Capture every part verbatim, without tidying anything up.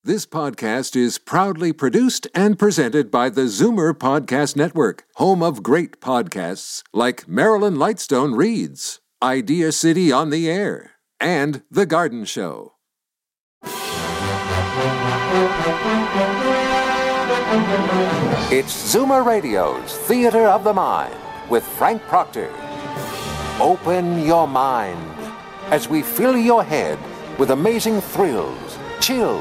This podcast is proudly produced and presented by the Zoomer Podcast Network, home of great podcasts like Marilyn Lightstone Reads, Idea City on the Air, and The Garden Show. It's Zoomer Radio's Theater of the Mind with Frank Proctor. Open your mind as we fill your head with amazing thrills, chills,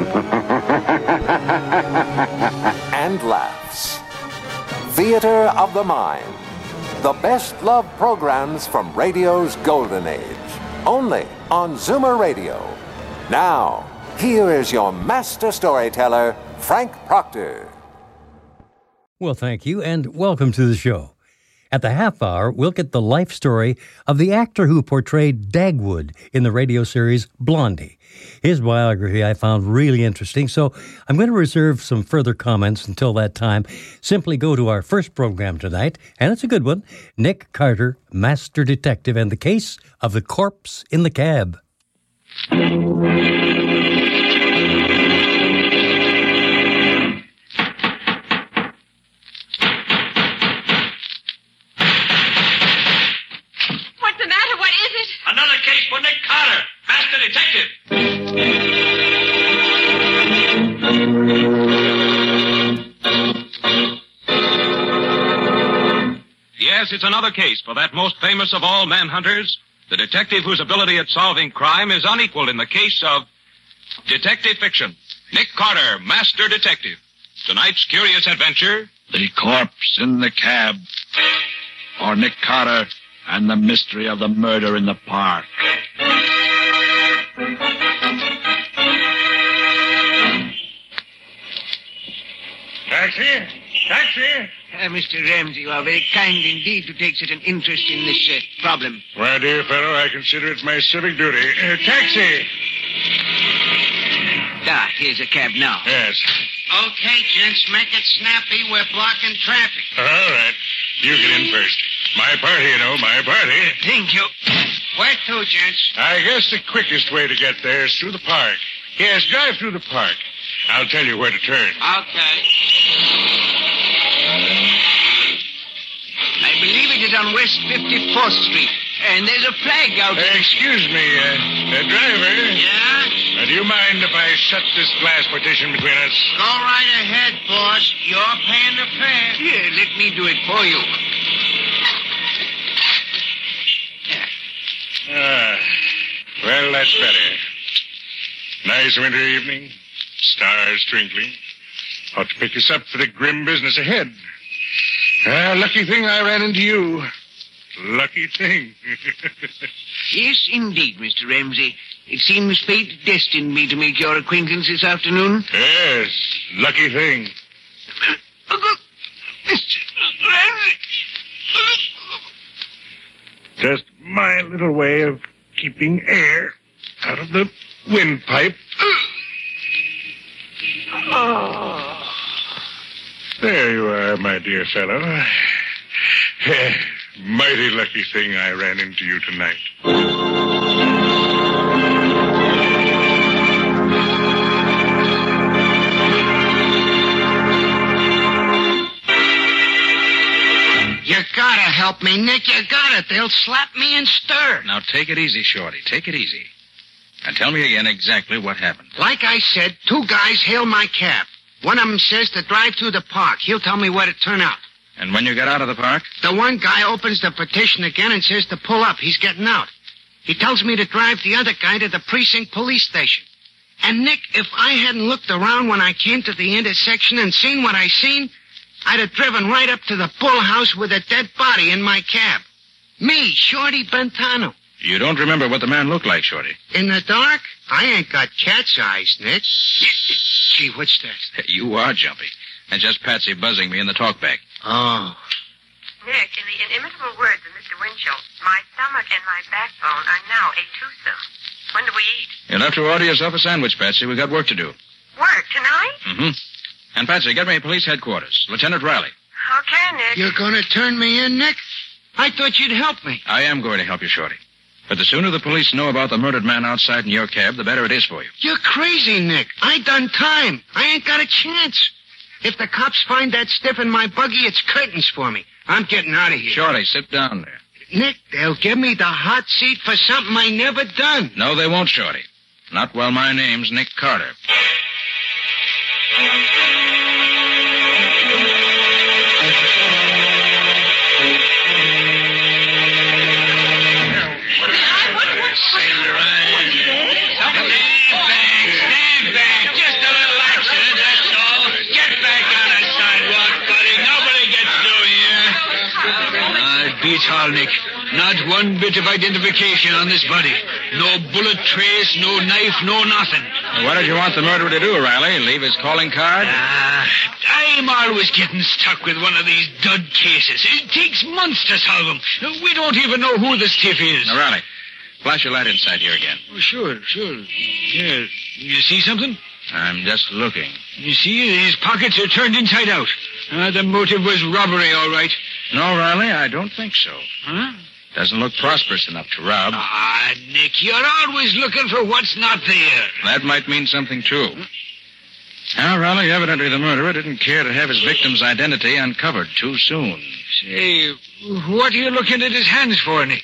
and laughs. Theater of the Mind. The best love programs from radio's golden age. Only on Zoomer Radio. Now, here is your master storyteller, Frank Proctor. Well, thank you, and welcome to the show. At the half hour, we'll get the life story of the actor who portrayed Dagwood in the radio series Blondie. His biography I found really interesting, so I'm going to reserve some further comments until that time. Simply go to our first program tonight, and it's a good one, Nick Carter, Master Detective, and the Case of the Corpse in the Cab. Another case for Nick Carter, Master Detective. Yes, it's another case for that most famous of all manhunters, the detective whose ability at solving crime is unequaled in the case of detective fiction. Nick Carter, Master Detective. Tonight's curious adventure, The Corpse in the Cab. Or Nick Carter and the mystery of the murder in the park. Taxi? Taxi? Uh, Mister Ramsey, you are very kind indeed to take such an interest in this uh, problem. My dear fellow, I consider it my civic duty. Uh, taxi! Ah, here's a cab now. Yes. Okay, gents, make it snappy. We're blocking traffic. All right. You get in first. My party, you know, my party. Thank you. Where to, gents? I guess the quickest way to get there is through the park. Yes, drive through the park. I'll tell you where to turn. Okay. I believe it is on West fifty-fourth Street. And there's a flag out Uh, there. excuse me, uh, uh, driver. Yeah? Uh, do you mind if I shut this glass partition between us? Go right ahead, boss. You're paying the fare. Here, let me do it for you. Ah, well, that's better. Nice winter evening. Stars twinkling. Ought to pick us up for the grim business ahead. Ah, lucky thing I ran into you. Lucky thing. Yes, indeed, Mister Ramsey. It seems fate destined me to make your acquaintance this afternoon. Yes, lucky thing. Mister Ramsey. Just my little way of keeping air out of the windpipe. Oh. There you are, my dear fellow. Mighty lucky thing I ran into you tonight. You gotta help me, Nick. You gotta. They'll slap me and stir. Now, take it easy, Shorty. Take it easy. And tell me again exactly what happened. Like I said, two guys hail my cab. One of them says to drive through the park. He'll tell me where to turn out. And when you got out of the park? The one guy opens the petition again and says to pull up. He's getting out. He tells me to drive the other guy to the precinct police station. And, Nick, if I hadn't looked around when I came to the intersection and seen what I seen, I'd have driven right up to the Bull House with a dead body in my cab. Me, Shorty Bentano. You don't remember what the man looked like, Shorty? In the dark? I ain't got cat's eyes, Nick. Gee, what's that? You are jumpy. And just Patsy buzzing me in the talkback. Oh. Nick, in the inimitable words of Mister Winchell, my stomach and my backbone are now a twosome. When do we eat? You'll have to order yourself a sandwich, Patsy. We've got work to do. Work tonight? Mm-hmm. And, Patsy, get me police headquarters. Lieutenant Riley. Okay, Nick. You're gonna turn me in, Nick? I thought you'd help me. I am going to help you, Shorty. But the sooner the police know about the murdered man outside in your cab, the better it is for you. You're crazy, Nick. I done time. I ain't got a chance. If the cops find that stiff in my buggy, it's curtains for me. I'm getting out of here. Shorty, sit down there. Nick, they'll give me the hot seat for something I never done. No, they won't, Shorty. Not while my name's Nick Carter. Beats all, Nick. Not one bit of identification on this body. No bullet trace, no knife, no nothing. Well, what did you want the murderer to do, Riley? Leave his calling card? Ah, uh, I'm always getting stuck with one of these dud cases. It takes months to solve them. We don't even know who the stiff is. Now, Riley, flash your light inside here again. Oh, sure, sure. Yeah. You see something? I'm just looking. You see, his pockets are turned inside out. Uh, the motive was robbery, all right. No, Riley, I don't think so. Huh? Doesn't look prosperous enough to rob. Ah, Nick, you're always looking for what's not there. That might mean something, too. Now, Riley, evidently the murderer didn't care to have his victim's identity uncovered too soon. Say, what are you looking at his hands for, Nick?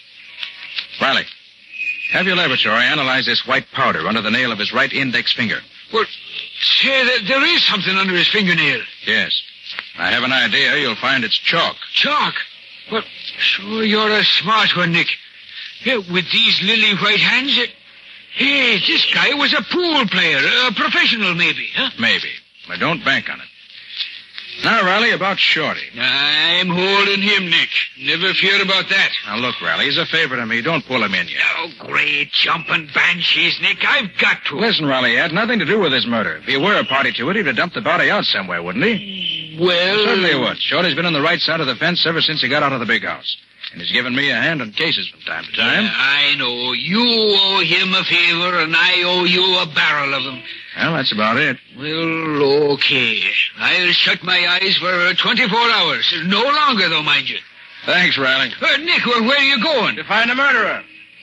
Riley, have your laboratory analyze this white powder under the nail of his right index finger. Well, say, there, there is something under his fingernail. Yes. I have an idea. You'll find it's chalk. Chalk? Well, sure, you're a smart one, Nick. Yeah, with these lily white hands, it... Hey, this guy was a pool player, a professional maybe, huh? Maybe. But don't bank on it. Now, Riley, about Shorty. I'm holding him, Nick. Never fear about that. Now, look, Riley, he's a favor to me. Don't pull him in yet. Oh, great jumping banshees, Nick. I've got to. Listen, Riley, it had nothing to do with his murder. If he were a party to it, he'd have dumped the body out somewhere, wouldn't he? Well... Certainly he would. Shorty's been on the right side of the fence ever since he got out of the big house. And he's given me a hand on cases from time to time. Yeah, I know. You owe him a favor, and I owe you a barrel of them. Well, that's about it. Well, okay. I'll shut my eyes for twenty-four hours. No longer, though, mind you. Thanks, Riley. Uh, Nick, well, where are you going? To find a murderer.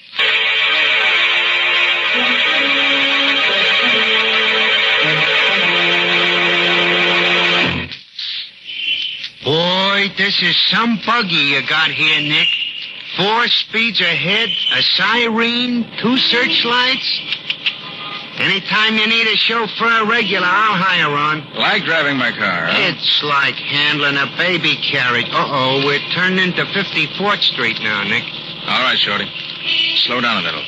Boy, this is some buggy you got here, Nick. Four speeds ahead, a siren, two searchlights. Anytime you need a chauffeur regular, I'll hire on. Like driving my car, huh? It's like handling a baby carriage. Uh-oh, we're turning into fifty-fourth Street now, Nick. All right, Shorty. Slow down a little.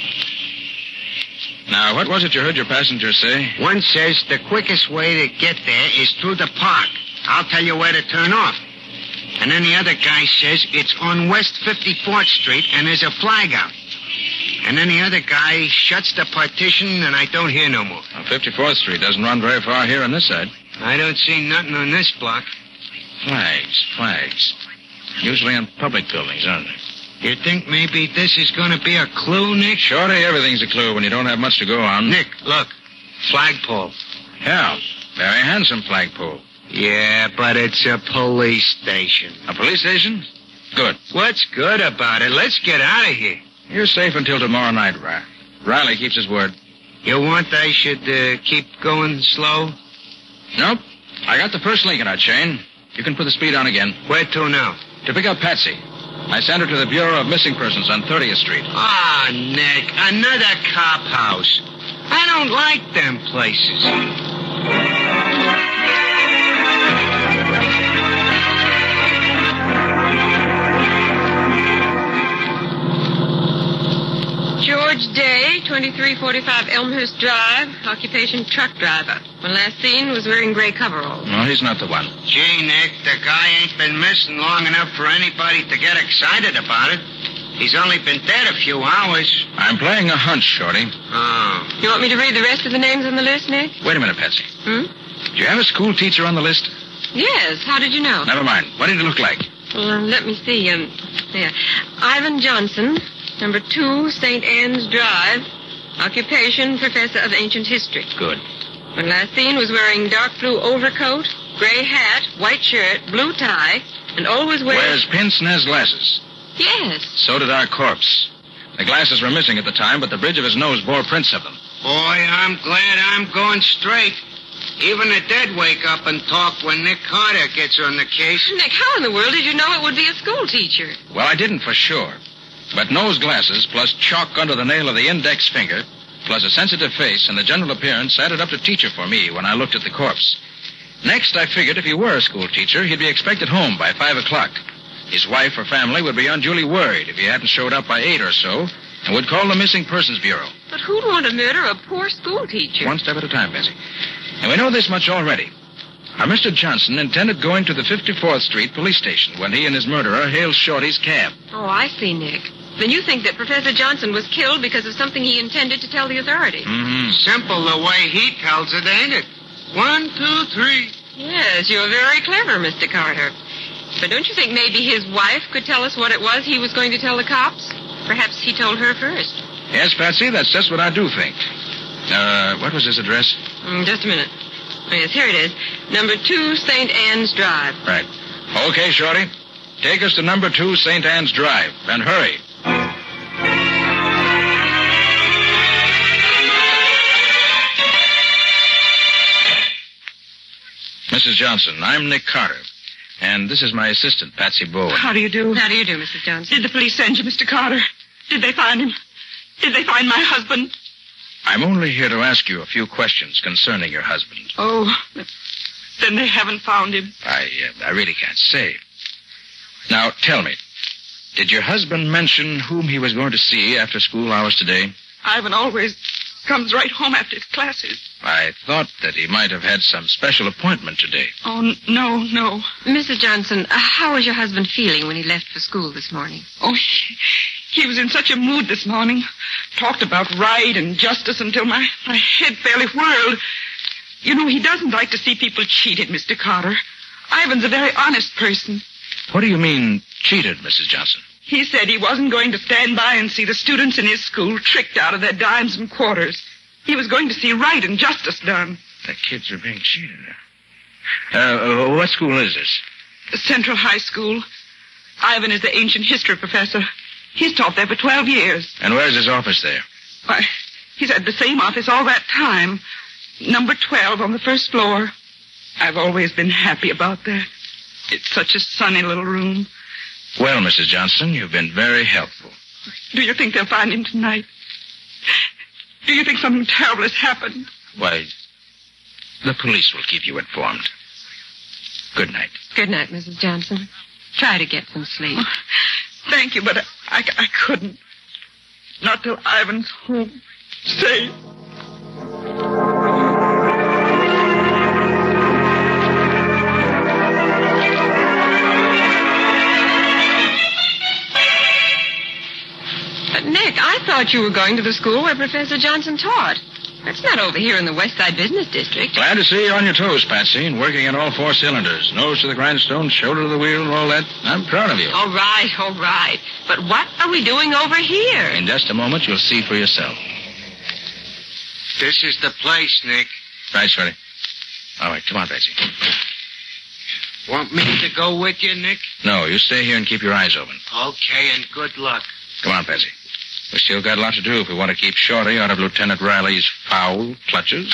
Now, what was it you heard your passenger say? One says the quickest way to get there is through the park. I'll tell you where to turn off. And then the other guy says it's on West fifty-fourth Street and there's a flag out. And then the other guy shuts the partition and I don't hear no more. Well, fifty-fourth Street doesn't run very far here on this side. I don't see nothing on this block. Flags, flags. Usually on public buildings, aren't they? You think maybe this is going to be a clue, Nick? Shorty, everything's a clue when you don't have much to go on. Nick, look. Flagpole. Yeah, very handsome flagpole. Yeah, but it's a police station. A police station? Good. What's good about it? Let's get out of here. You're safe until tomorrow night, Riley. Riley keeps his word. You want I should uh, keep going slow? Nope. I got the first link in our chain. You can put the speed on again. Where to now? To pick up Patsy. I sent her to the Bureau of Missing Persons on thirtieth Street. Ah, Nick, another cop house. I don't like them places. George Day, twenty-three forty-five Elmhurst Drive, occupation truck driver. When last seen was wearing gray coveralls. No, he's not the one. Gee, Nick, the guy ain't been missing long enough for anybody to get excited about it. He's only been dead a few hours. I'm playing a hunch, Shorty. Oh. You want me to read the rest of the names on the list, Nick? Wait a minute, Patsy. Hmm? Do you have a school teacher on the list? Yes. How did you know? Never mind. What did he look like? Well, let me see. Um, yeah. Ivan Johnson, number two, Saint Anne's Drive. Occupation, professor of ancient history. Good. When last seen was wearing dark blue overcoat, gray hat, white shirt, blue tie, and always wears... Wears pince-nez glasses. Yes. So did our corpse. The glasses were missing at the time, but the bridge of his nose bore prints of them. Boy, I'm glad I'm going straight. Even the dead wake up and talk when Nick Carter gets on the case. Nick, how in the world did you know it would be a school teacher? Well, I didn't for sure. But nose glasses plus chalk under the nail of the index finger plus a sensitive face and the general appearance added up to teacher for me when I looked at the corpse. Next, I figured if he were a school teacher, he'd be expected home by five o'clock. His wife or family would be unduly worried if he hadn't showed up by eight or so and would call the Missing Persons Bureau. But who'd want to murder a poor school teacher? One step at a time, Bessie. And we know this much already. Our Mister Johnson intended going to the fifty-fourth Street police station when he and his murderer hailed Shorty's cab. Oh, I see, Nick. Then you think that Professor Johnson was killed because of something he intended to tell the authorities. Mm-hmm. Simple the way he tells it, ain't it? One, two, three. Yes, you're very clever, Mister Carter. But don't you think maybe his wife could tell us what it was he was going to tell the cops? Perhaps he told her first. Yes, Patsy, that's just what I do think. Uh, what was his address? Mm, just a minute. Oh, yes, here it is. Number two, Saint Anne's Drive. Right. Okay, Shorty. Take us to number two, Saint Anne's Drive. And hurry. Missus Johnson, I'm Nick Carter. And this is my assistant, Patsy Bowen. How do you do? How do you do, Missus Johnson? Did the police send you, Mister Carter? Did they find him? Did they find my husband? I'm only here to ask you a few questions concerning your husband. Oh, then they haven't found him. I, uh, I really can't say. Now, tell me, did your husband mention whom he was going to see after school hours today? Ivan always comes right home after his classes. I thought that he might have had some special appointment today. Oh, n- no, no. Missus Johnson, uh, how was your husband feeling when he left for school this morning? Oh, he, he was in such a mood this morning. Talked about right and justice until my, my head fairly whirled. You know, he doesn't like to see people cheated, Mister Carter. Ivan's a very honest person. What do you mean, cheated, Missus Johnson? He said he wasn't going to stand by and see the students in his school tricked out of their dimes and quarters. He was going to see right and justice done. The kids are being cheated. Uh, uh, what school is this? The Central High School. Ivan is the ancient history professor. He's taught there for twelve years. And where's his office there? Why, he's had the same office all that time. Number twelve on the first floor. I've always been happy about that. It's such a sunny little room. Well, Missus Johnson, you've been very helpful. Do you think they'll find him tonight? Do you think something terrible has happened? Why, the police will keep you informed. Good night. Good night, Missus Johnson. Try to get some sleep. Oh, thank you, but I, I, I couldn't. Not till Ivan's home. Safe. Nick, I thought you were going to the school where Professor Johnson taught. That's not over here in the West Side Business District. Glad to see you on your toes, Patsy, and working on all four cylinders. Nose to the grindstone, shoulder to the wheel, and all that. I'm proud of you. All right, all right. But what are we doing over here? In just a moment, you'll see for yourself. This is the place, Nick. Right, Shorty. All right, come on, Patsy. Want me to go with you, Nick? No, you stay here and keep your eyes open. Okay, and good luck. Come on, Patsy. We still got a lot to do if we want to keep Shorty out of Lieutenant Riley's foul clutches.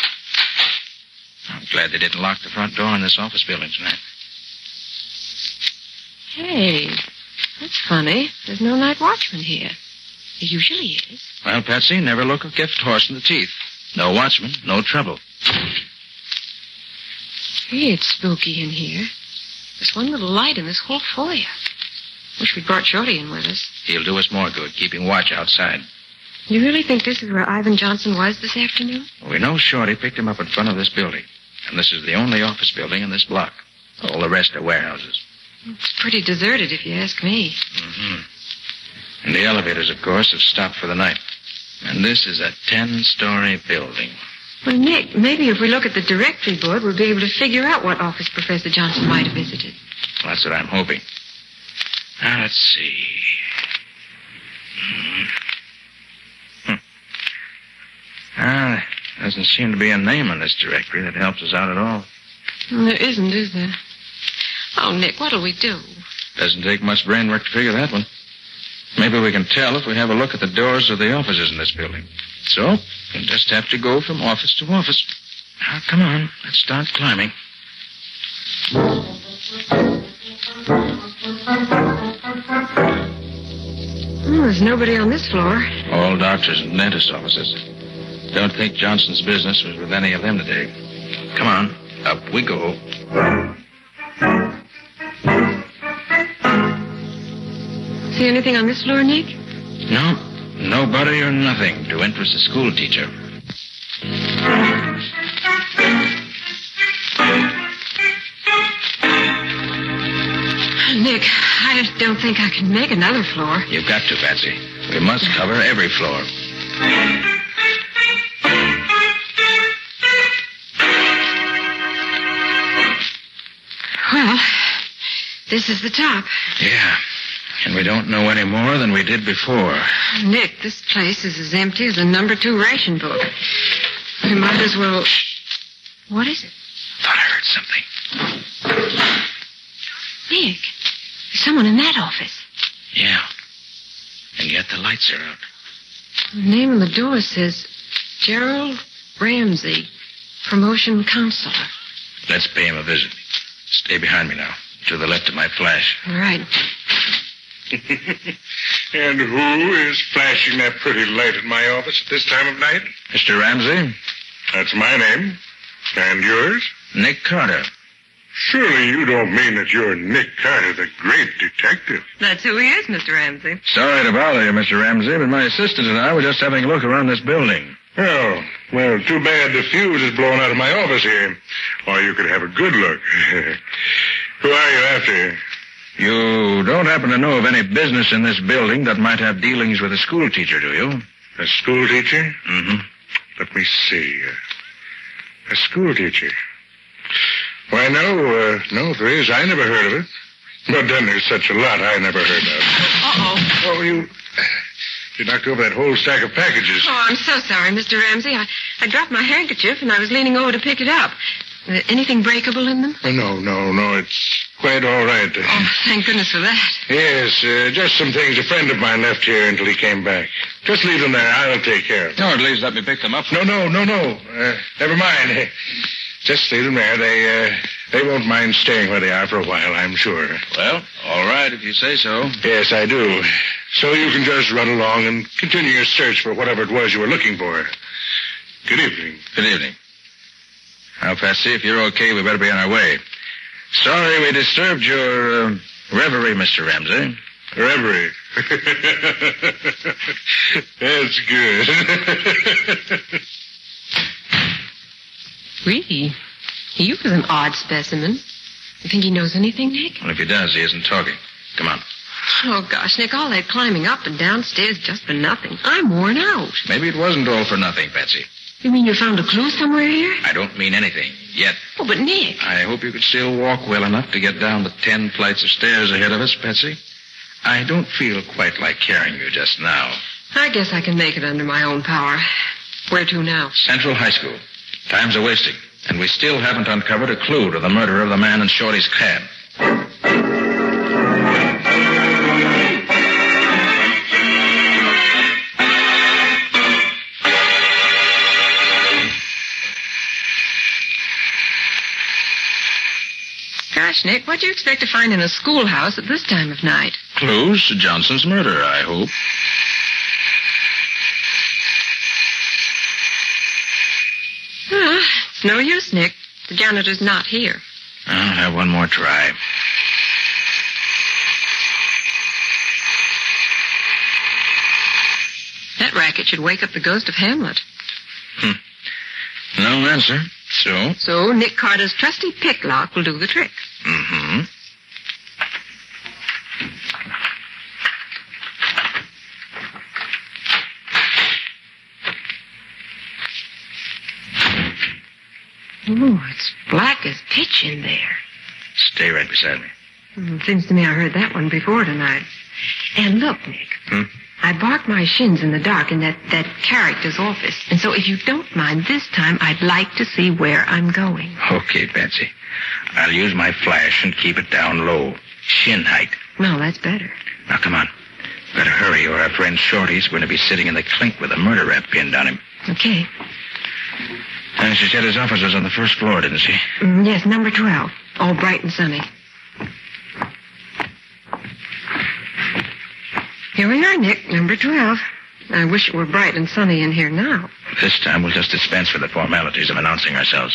I'm glad they didn't lock the front door in this office building tonight. Hey, that's funny. There's no night watchman here. There usually is. Well, Patsy, never look a gift horse in the teeth. No watchman, no trouble. Hey, it's spooky in here. There's one little light in this whole foyer. Wish we'd brought Shorty in with us. He'll do us more good, keeping watch outside. You really think this is where Ivan Johnson was this afternoon? We know Shorty picked him up in front of this building. And this is the only office building in this block. All the rest are warehouses. It's pretty deserted, if you ask me. Mm-hmm. And the elevators, of course, have stopped for the night. And this is a ten-story building. Well, Nick, maybe if we look at the directory board, we'll be able to figure out what office Professor Johnson might have visited. Well, that's what I'm hoping. Now, let's see. Hmm. Hmm. Ah, there doesn't seem to be a name on this directory that helps us out at all. Well, there isn't, is there? Oh, Nick, what'll we do? Doesn't take much brain work to figure that one. Maybe we can tell if we have a look at the doors of the offices in this building. So, we'll just have to go from office to office. Now, come on. Let's start climbing. Oh, there's nobody on this floor. All doctors and dentist offices. Don't think Johnson's business was with any of them today. Come on. Up we go. See anything on this floor, Nick? No. Nobody or nothing to interest a school teacher. Nick, I don't think I can make another floor. You've got to, Patsy. We must cover every floor. Well, this is the top. Yeah. And we don't know any more than we did before. Nick, this place is as empty as a number two ration book. We might as well... What is it? Thought I heard something. Nick, there's someone in that office. Yeah. And yet the lights are out. The name on the door says Gerald Ramsey, promotion counselor. Let's pay him a visit. Stay behind me now, to the left of my flash. All right. And who is flashing that pretty light in my office at this time of night? Mister Ramsey? That's my name. And yours? Nick Carter. Surely you don't mean that you're Nick Carter, the great detective. That's who he is, Mister Ramsey. Sorry to bother you, Mister Ramsey, but my assistant and I were just having a look around this building. Oh, well, too bad the fuse is blown out of my office here. Or you could have a good look. Who are you after? You don't happen to know of any business in this building that might have dealings with a school teacher, do you? A school teacher? Mm-hmm. Let me see. Uh, a school teacher. Why, no, uh, no, there is. I never heard of it. But then there's such a lot I never heard of. Uh-oh. Oh, you... You knocked over that whole stack of packages. Oh, I'm so sorry, Mister Ramsey. I, I dropped my handkerchief and I was leaning over to pick it up. Uh, anything breakable in them? Oh, no, no, no. It's quite all right. Oh, thank goodness for that. Yes, uh, just some things a friend of mine left here until he came back. Just leave them there. I'll take care of them. No, at least let me pick them up. No, no, no, no. Uh, never mind. Just leave them there. They, uh, they won't mind staying where they are for a while, I'm sure. Well, all right, if you say so. Yes, I do. So you can just run along and continue your search for whatever it was you were looking for. Good evening. Good evening. Now, Patsy, if you're okay, we better be on our way. Sorry we disturbed your uh, reverie, Mister Ramsey. Reverie? That's good. Really? He was an odd specimen. You think he knows anything, Nick? Well, if he does, he isn't talking. Come on. Oh, gosh, Nick, all that climbing up and downstairs just for nothing. I'm worn out. Maybe it wasn't all for nothing, Patsy. You mean you found a clue somewhere here? I don't mean anything. Yet. Oh, but Nick... I hope you could still walk well enough to get down the ten flights of stairs ahead of us, Patsy. I don't feel quite like carrying you just now. I guess I can make it under my own power. Where to now? Central High School. Time's a-wasting. And we still haven't uncovered a clue to the murder of the man in Shorty's cab. Gosh, Nick, what'd you expect to find in a schoolhouse at this time of night? Clues to Johnson's murder, I hope. Uh, it's no use, Nick. The janitor's not here. I'll have one more try. That racket should wake up the ghost of Hamlet. Hmm. No answer. So? So Nick Carter's trusty pick lock will do the trick. Mm-hmm. Oh, it's black as pitch in there. Stay right beside me. Mm, seems to me I heard that one before tonight. And look, Nick. Hmm? I barked my shins in the dark in that, that character's office. And so if you don't mind, this time I'd like to see where I'm going. Okay, Patsy. I'll use my flash and keep it down low. Shin height. No, that's better. Now, come on. Better hurry, or our friend Shorty's going to be sitting in the clink with a murder rap pinned on him. Okay. And she said his office was on the first floor, didn't she? Mm, yes, number twelve. All bright and sunny. Here we are, Nick, number twelve. I wish it were bright and sunny in here now. This time we'll just dispense with the formalities of announcing ourselves.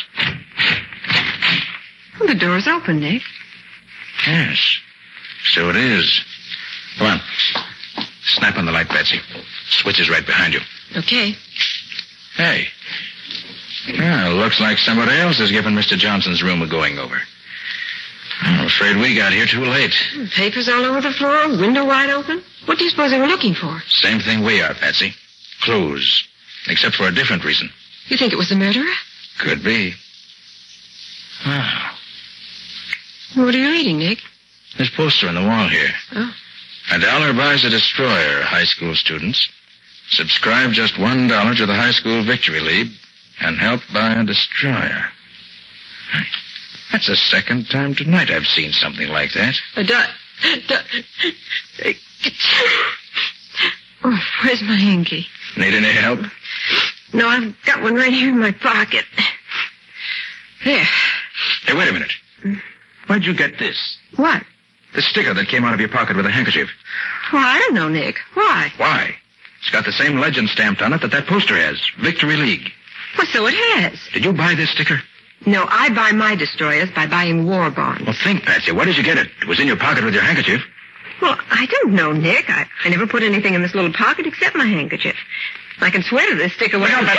Well, the door's open, Nick. Yes, so it is. Come on. Snap on the light, Betsy. Switch is right behind you. Okay. Hey. Well, looks like somebody else has given Mister Johnson's room a going-over. I'm afraid we got here too late. Papers all over the floor, window wide open. What do you suppose they were looking for? Same thing we are, Patsy. Clues. Except for a different reason. You think it was the murderer? Could be. Wow. What are you reading, Nick? This poster on the wall here. Oh. A dollar buys a destroyer, high school students. Subscribe just one dollar to the High School Victory League and help buy a destroyer. That's the second time tonight I've seen something like that. A dot. Do- oh, where's my hanky? Need any help? No, I've got one right here in my pocket. There. Hey, wait a minute. Where'd you get this? What? The sticker that came out of your pocket with a handkerchief. Well, I don't know, Nick. Why? Why? It's got the same legend stamped on it that that poster has. Victory League. Well, so it has. Did you buy this sticker? No, I buy my destroyers by buying war bonds. Well, think, Patsy. Where did you get it? It was in your pocket with your handkerchief. Well, I don't know, Nick. I, I never put anything in this little pocket except my handkerchief. I can swear to this sticker. Look out,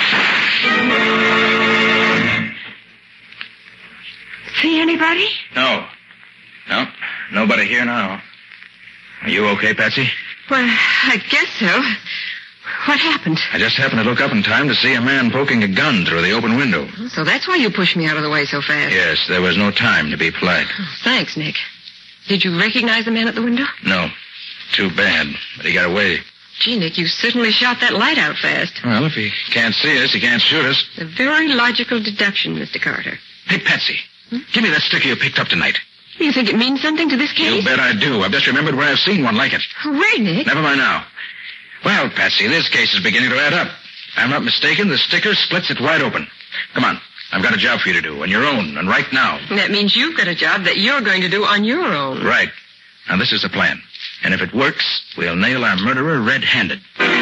See anybody? No. No. Nobody here now. Are you okay, Patsy? Well, I guess so. What happened? I just happened to look up in time to see a man poking a gun through the open window. So that's why you pushed me out of the way so fast. Yes, there was no time to be polite. Oh, thanks, Nick. Did you recognize the man at the window? No. Too bad. But he got away. Gee, Nick, you certainly shot that light out fast. Well, if he can't see us, he can't shoot us. A very logical deduction, Mister Carter. Hey, Patsy. Hmm? Give me that sticker you picked up tonight. You think it means something to this case? You bet I do. I've just remembered where I've seen one like it. Where, Nick? Never mind now. Well, Patsy, this case is beginning to add up. If I'm not mistaken, the sticker splits it wide open. Come on. I've got a job for you to do, on your own, and right now. That means you've got a job that you're going to do on your own. Right. Now, this is the plan. And if it works, we'll nail our murderer red-handed.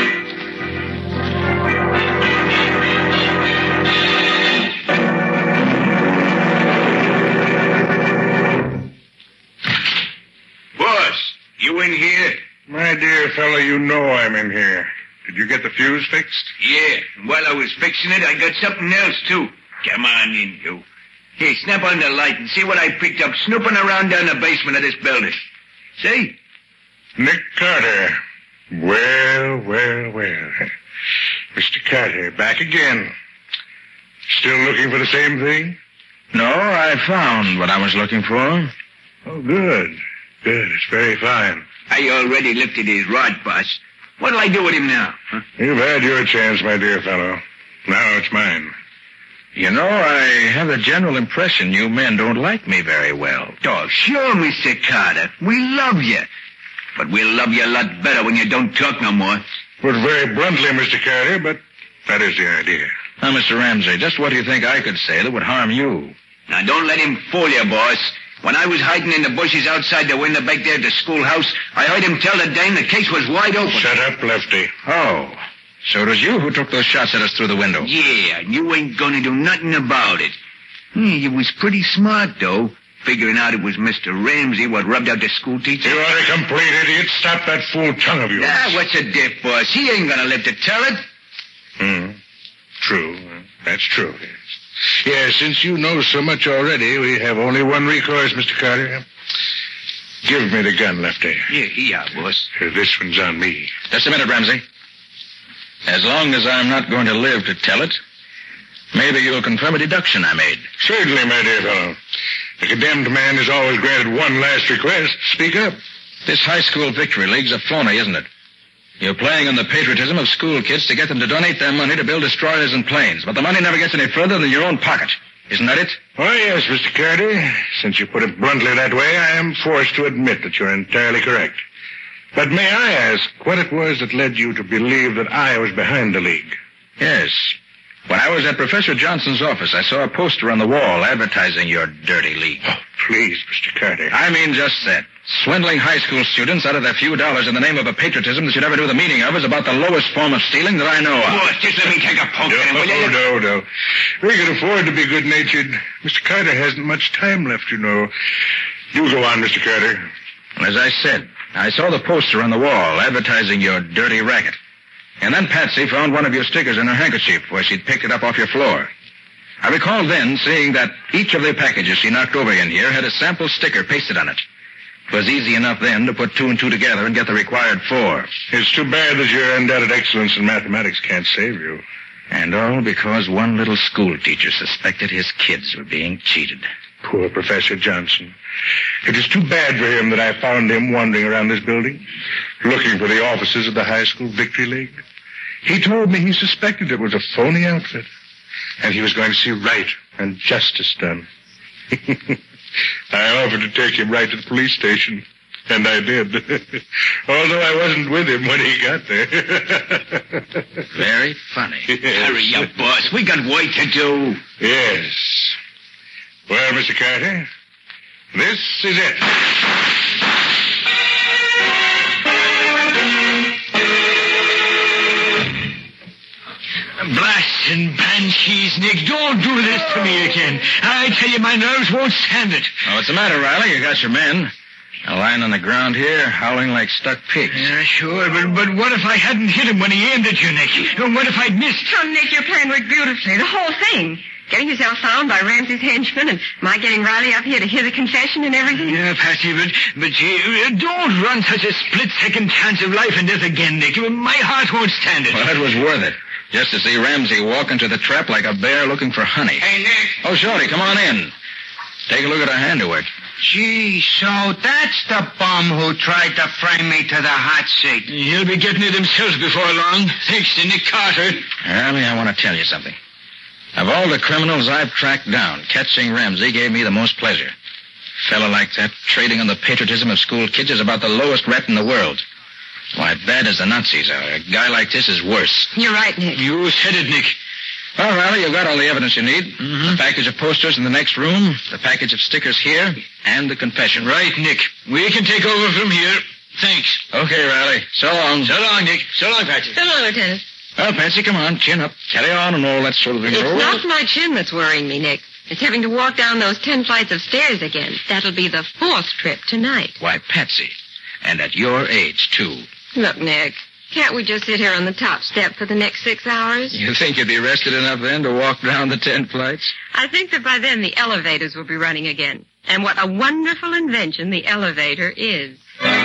Boss, you in here? My dear fellow, you know I'm in here. Did you get the fuse fixed? Yeah, and while I was fixing it, I got something else, too. Come on in, you. Hey, snap on the light and see what I picked up snooping around down the basement of this building. See? Nick Carter. Well, well, well. Mister Carter, back again. Still looking for the same thing? No, I found what I was looking for. Oh, good. Good. It's very fine. I already lifted his rod, boss. What'll I do with him now? Huh? You've had your chance, my dear fellow. Now it's mine. You know, I have the general impression you men don't like me very well. Oh, sure, Mister Carter. We love you. But we'll love you a lot better when you don't talk no more. Put very bluntly, Mister Carter, but that is the idea. Now, Mister Ramsey, just what do you think I could say that would harm you? Now, don't let him fool you, boss. When I was hiding in the bushes outside the window back there at the schoolhouse, I heard him tell the dame the case was wide open. Shut up, Lefty. Oh, so it was you who took those shots at us through the window? Yeah, and you ain't gonna do nothing about it. Hmm, you was pretty smart, though, figuring out it was Mister Ramsey what rubbed out the school teacher. You are a complete idiot. Stop that fool tongue of yours. Ah, what's the diff, boss? He ain't gonna live to tell it. Hmm. True. That's true. Yes. Yes, since you know so much already, we have only one recourse, Mister Carter. Give me the gun, Lefty. Yeah, yeah, boss. This one's on me. Just a minute, Ramsey. As long as I'm not going to live to tell it, maybe you'll confirm a deduction I made. Certainly, my dear fellow. The condemned man is always granted one last request. Speak up. This high school victory league's a phony, isn't it? You're playing on the patriotism of school kids to get them to donate their money to build destroyers and planes, but the money never gets any further than your own pocket. Isn't that it? Why, yes, Mister Carter. Since you put it bluntly that way, I am forced to admit that you're entirely correct. But may I ask what it was that led you to believe that I was behind the League? Yes. When I was at Professor Johnson's office, I saw a poster on the wall advertising your dirty league. Oh, please, Mister Carter. I mean just that. Swindling high school students out of their few dollars in the name of a patriotism that you never knew the meaning of is about the lowest form of stealing that I know of. Boss, just let me take a poke at him, will you? No, no, no. We can afford to be good-natured. Mister Carter hasn't much time left, you know. You go on, Mister Carter. As I said, I saw the poster on the wall advertising your dirty racket. And then Patsy found one of your stickers in her handkerchief where she'd picked it up off your floor. I recall then seeing that each of the packages she knocked over in here had a sample sticker pasted on it. It was easy enough then to put two and two together and get the required four. It's too bad that your undoubted excellence in mathematics can't save you. And all because one little school teacher suspected his kids were being cheated. Poor Professor Johnson. It is too bad for him that I found him wandering around this building, looking for the offices of the high school Victory League. He told me he suspected it was a phony outfit, and he was going to see right and justice done. I offered to take him right to the police station, and I did. Although I wasn't with him when he got there. Very funny. Hurry up, boss. We got work to do. Yes. Well, Mister Carter, this is it. Blasting banshees, Nick. Don't do this to me again. I tell you, my nerves won't stand it. Oh, what's the matter, Riley? You got your men. They're lying on the ground here, howling like stuck pigs. Yeah, sure, but, but what if I hadn't hit him when he aimed at you, Nick? And what if I'd missed? Oh, Nick, your plan worked beautifully. The whole thing. Getting yourself found by Ramsey's henchmen and my getting Riley up here to hear the confession and everything. Yeah, Patsy, but, but you don't run such a split-second chance of life and death again, Nick. My heart won't stand it. Well, it was worth it. Just to see Ramsey walk into the trap like a bear looking for honey. Hey, Nick. Oh, Shorty, come on in. Take a look at her handiwork. Gee, so that's the bum who tried to frame me to the hot seat. He'll be getting it himself before long, thanks to Nick Carter. Riley, I want to tell you something. Of all the criminals I've tracked down, catching Ramsey gave me the most pleasure. A fella like that, trading on the patriotism of school kids, is about the lowest rat in the world. Why, bad as the Nazis are, a guy like this is worse. You're right, Nick. You said it, Nick. Well, Riley, you've got all the evidence you need. Mm-hmm. The package of posters in the next room, the package of stickers here, and the confession. Right, Nick. We can take over from here. Thanks. Okay, Riley. So long. So long, Nick. So long, Patsy. So long, Lieutenant. Well, Patsy, come on. Chin up. Carry on and all that sort of thing. It's not my chin that's worrying me, Nick. It's having to walk down those ten flights of stairs again. That'll be the fourth trip tonight. Why, Patsy. And at your age, too. Look, Nick, can't we just sit here on the top step for the next six hours? You think you'd be rested enough then to walk down the ten flights? I think that by then the elevators will be running again. And what a wonderful invention the elevator is.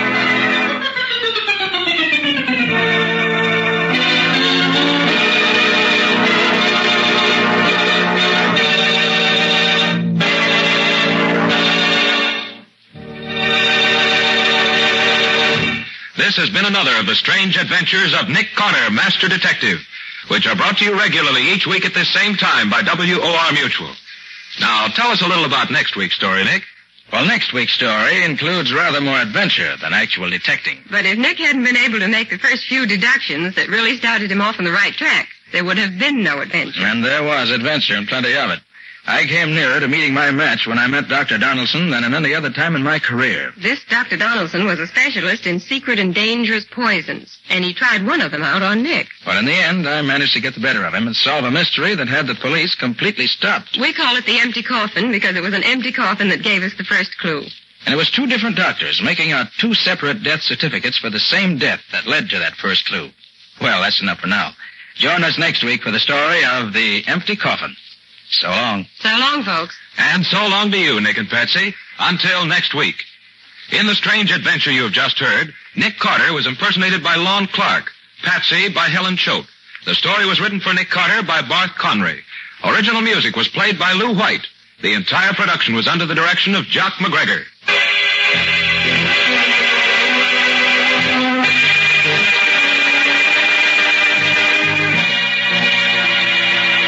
This has been another of the strange adventures of Nick Carter, Master Detective, which are brought to you regularly each week at this same time by W O R Mutual. Now, tell us a little about next week's story, Nick. Well, next week's story includes rather more adventure than actual detecting. But if Nick hadn't been able to make the first few deductions that really started him off on the right track, there would have been no adventure. And there was adventure, and plenty of it. I came nearer to meeting my match when I met Doctor Donaldson than at any other time in my career. This Doctor Donaldson was a specialist in secret and dangerous poisons, and he tried one of them out on Nick. But in the end, I managed to get the better of him and solve a mystery that had the police completely stopped. We call it the empty coffin because it was an empty coffin that gave us the first clue. And it was two different doctors making out two separate death certificates for the same death that led to that first clue. Well, that's enough for now. Join us next week for the story of the empty coffin. So long. So long, folks. And so long to you, Nick and Patsy. Until next week. In the strange adventure you have just heard, Nick Carter was impersonated by Lon Clark, Patsy by Helen Choate. The story was written for Nick Carter by Barth Conray. Original music was played by Lou White. The entire production was under the direction of Jock McGregor.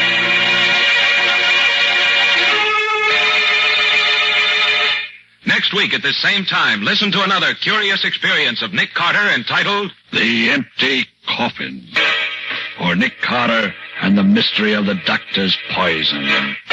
Next Next week at this same time, listen to another curious experience of Nick Carter entitled The Empty Coffin, or Nick Carter and the Mystery of the Doctor's Poison.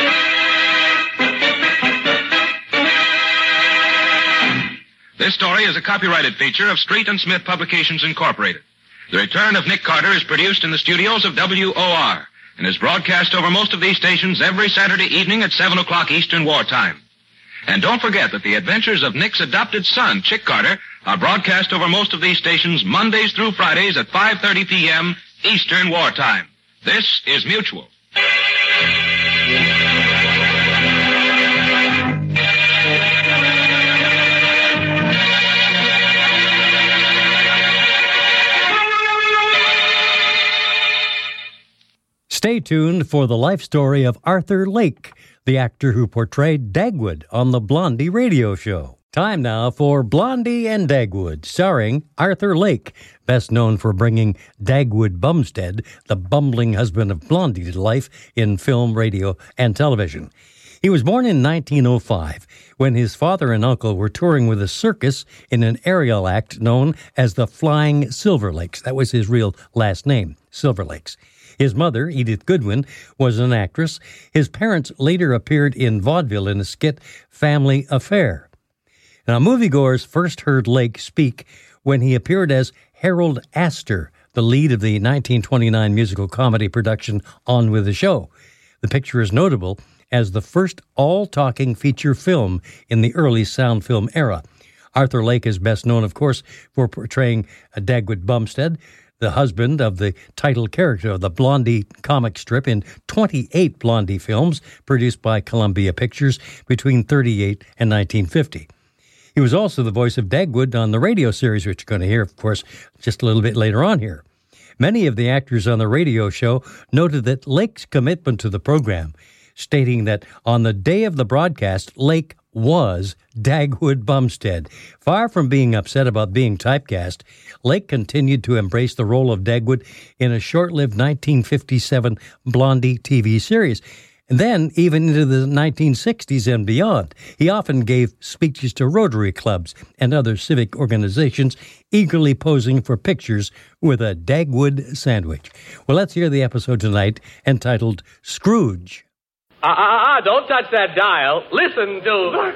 This story is a copyrighted feature of Street and Smith Publications, Incorporated. The Return of Nick Carter is produced in the studios of W O R and is broadcast over most of these stations every Saturday evening at seven o'clock Eastern Wartime. And don't forget that the adventures of Nick's adopted son, Chick Carter, are broadcast over most of these stations Mondays through Fridays at five thirty p.m. Eastern Wartime. This is Mutual. Stay tuned for the life story of Arthur Lake, the actor who portrayed Dagwood on the Blondie radio show. Time now for Blondie and Dagwood, starring Arthur Lake, best known for bringing Dagwood Bumstead, the bumbling husband of Blondie, to life in film, radio, and television. He was born in nineteen oh five, when his father and uncle were touring with a circus in an aerial act known as the Flying Silver Lakes. That was his real last name, Silver Lakes. His mother, Edith Goodwin, was an actress. His parents later appeared in vaudeville in the skit Family Affair. Now, moviegoers first heard Lake speak when he appeared as Harold Astor, the lead of the nineteen twenty-nine musical comedy production On With the Show. The picture is notable as the first all-talking feature film in the early sound film era. Arthur Lake is best known, of course, for portraying Dagwood Bumstead, the husband of the title character of the Blondie comic strip in twenty-eight Blondie films produced by Columbia Pictures between thirty-eight and nineteen fifty. He was also the voice of Dagwood on the radio series, which you're going to hear, of course, just a little bit later on here. Many of the actors on the radio show noted that Lake's commitment to the program, stating that on the day of the broadcast, Lake was Dagwood Bumstead. Far from being upset about being typecast, Lake continued to embrace the role of Dagwood in a short-lived nineteen fifty-seven Blondie T V series, and then even into the nineteen sixties and beyond. He often gave speeches to Rotary clubs and other civic organizations, eagerly posing for pictures with a Dagwood sandwich. Well, let's hear the episode tonight entitled Scrooge. Ah, ah, ah, don't touch that dial. Listen to...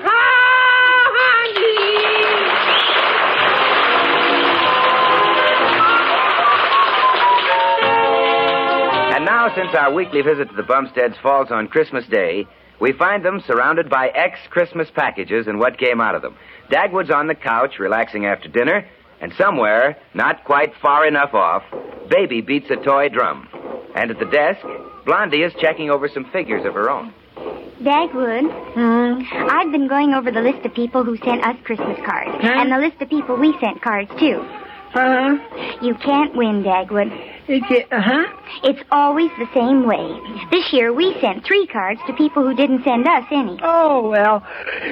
And now, since our weekly visit to the Bumsteads falls on Christmas Day, we find them surrounded by ex-Christmas packages and what came out of them. Dagwood's on the couch, relaxing after dinner, and somewhere, not quite far enough off, Baby beats a toy drum. And at the desk, Blondie is checking over some figures of her own. Dagwood, hmm? I've been going over the list of people who sent us Christmas cards. Huh? And the list of people we sent cards to. Uh-huh. You can't win, Dagwood. It, uh-huh. It's always the same way. This year we sent three cards to people who didn't send us any. Oh, well,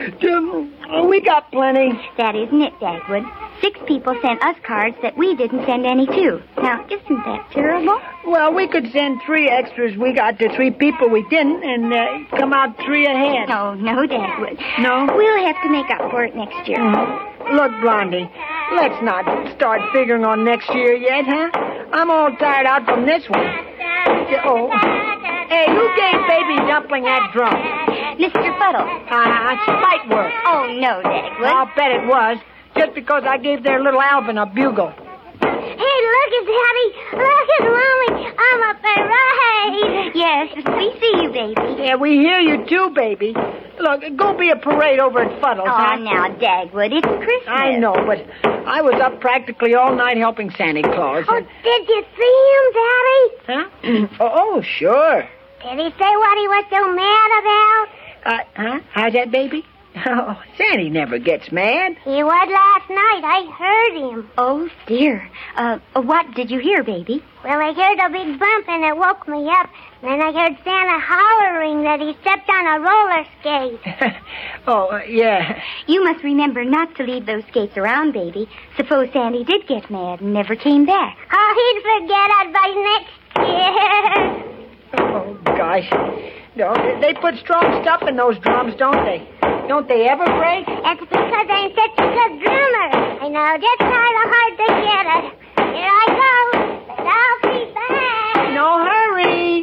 um, we got plenty. That isn't it, Dagwood. Six people sent us cards that we didn't send any to. Now, isn't that terrible? Well, we could send three extras we got to three people we didn't and uh, come out three ahead. No, no, Dagwood. No? We'll have to make up for it next year. Mm-hmm. Look, Blondie, let's not start figuring on next year yet, huh? I'm all tired out from this one. Oh. Hey, who gave Baby Dumpling that drum? Mister Fuddle. Ah, uh, spite work. Oh, no, Dagwood. I'll bet it was. Just because I gave their little Alvin a bugle. Hey, look at Daddy. Look at Mommy. I'm up there, right? Yes, we see you, baby. Yeah, we hear you too, baby. Look, go be a parade over at Fuddle's, oh, huh? now, Dagwood, it's Christmas. I know, but I was up practically all night helping Santa Claus. Oh, and... did you see him, Daddy? Huh? oh, oh, sure. Did he say what he was so mad about? Uh, huh? How's that, baby? Oh, Sandy never gets mad. He was last night. I heard him. Oh, dear. Uh, what did you hear, baby? Well, I heard a big bump, and it woke me up. Then I heard Santa hollering that he stepped on a roller skate. oh, uh, yeah. You must remember not to leave those skates around, baby. Suppose Sandy did get mad and never came back. Oh, he'd forget it by next year. oh, gosh. No, they put strong stuff in those drums, don't they? Don't they ever break? That's because I'm such a good drummer. I know just how hard to get it. Here I go, but I'll be back. No hurry.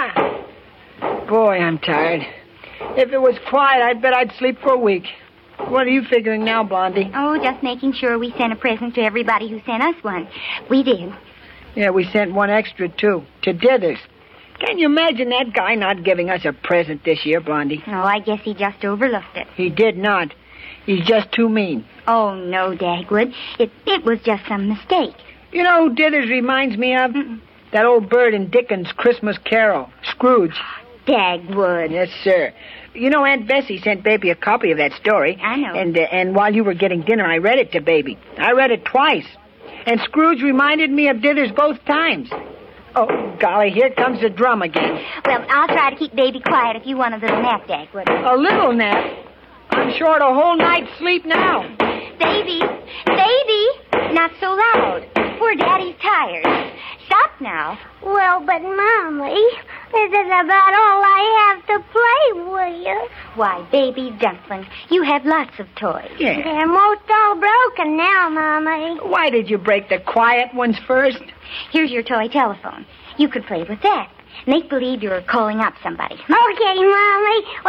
Huh. Boy, I'm tired. If it was quiet, I'd bet I'd sleep for a week. What are you figuring now, Blondie? Oh, just making sure we sent a present to everybody who sent us one. We did. Yeah, we sent one extra, too, to Dithers. Can you imagine that guy not giving us a present this year, Blondie? Oh, I guess he just overlooked it. He did not. He's just too mean. Oh, no, Dagwood. It it was just some mistake. You know who Dithers reminds me of? Mm-mm. That old bird in Dickens' Christmas Carol, Scrooge. Dagwood. Yes, sir. You know, Aunt Bessie sent Baby a copy of that story. I know. And, uh, and while you were getting dinner, I read it to Baby. I read it twice. And Scrooge reminded me of Dithers both times. Oh, golly, here comes the drum again. Well, I'll try to keep Baby quiet if you want a little nap, Dagwood. A little nap? I'm short a whole night's sleep now. Baby, Baby, not so loud. Poor Daddy's tired. Stop now. Well, but, Mommy, this is about all I have to play with. Why, Baby Dumpling, you have lots of toys. Yeah. They're most all broken now, Mommy. Why did you break the quiet ones first? Here's your toy telephone. You could play with that. Make believe you're calling up somebody. Okay, Mommy. Well,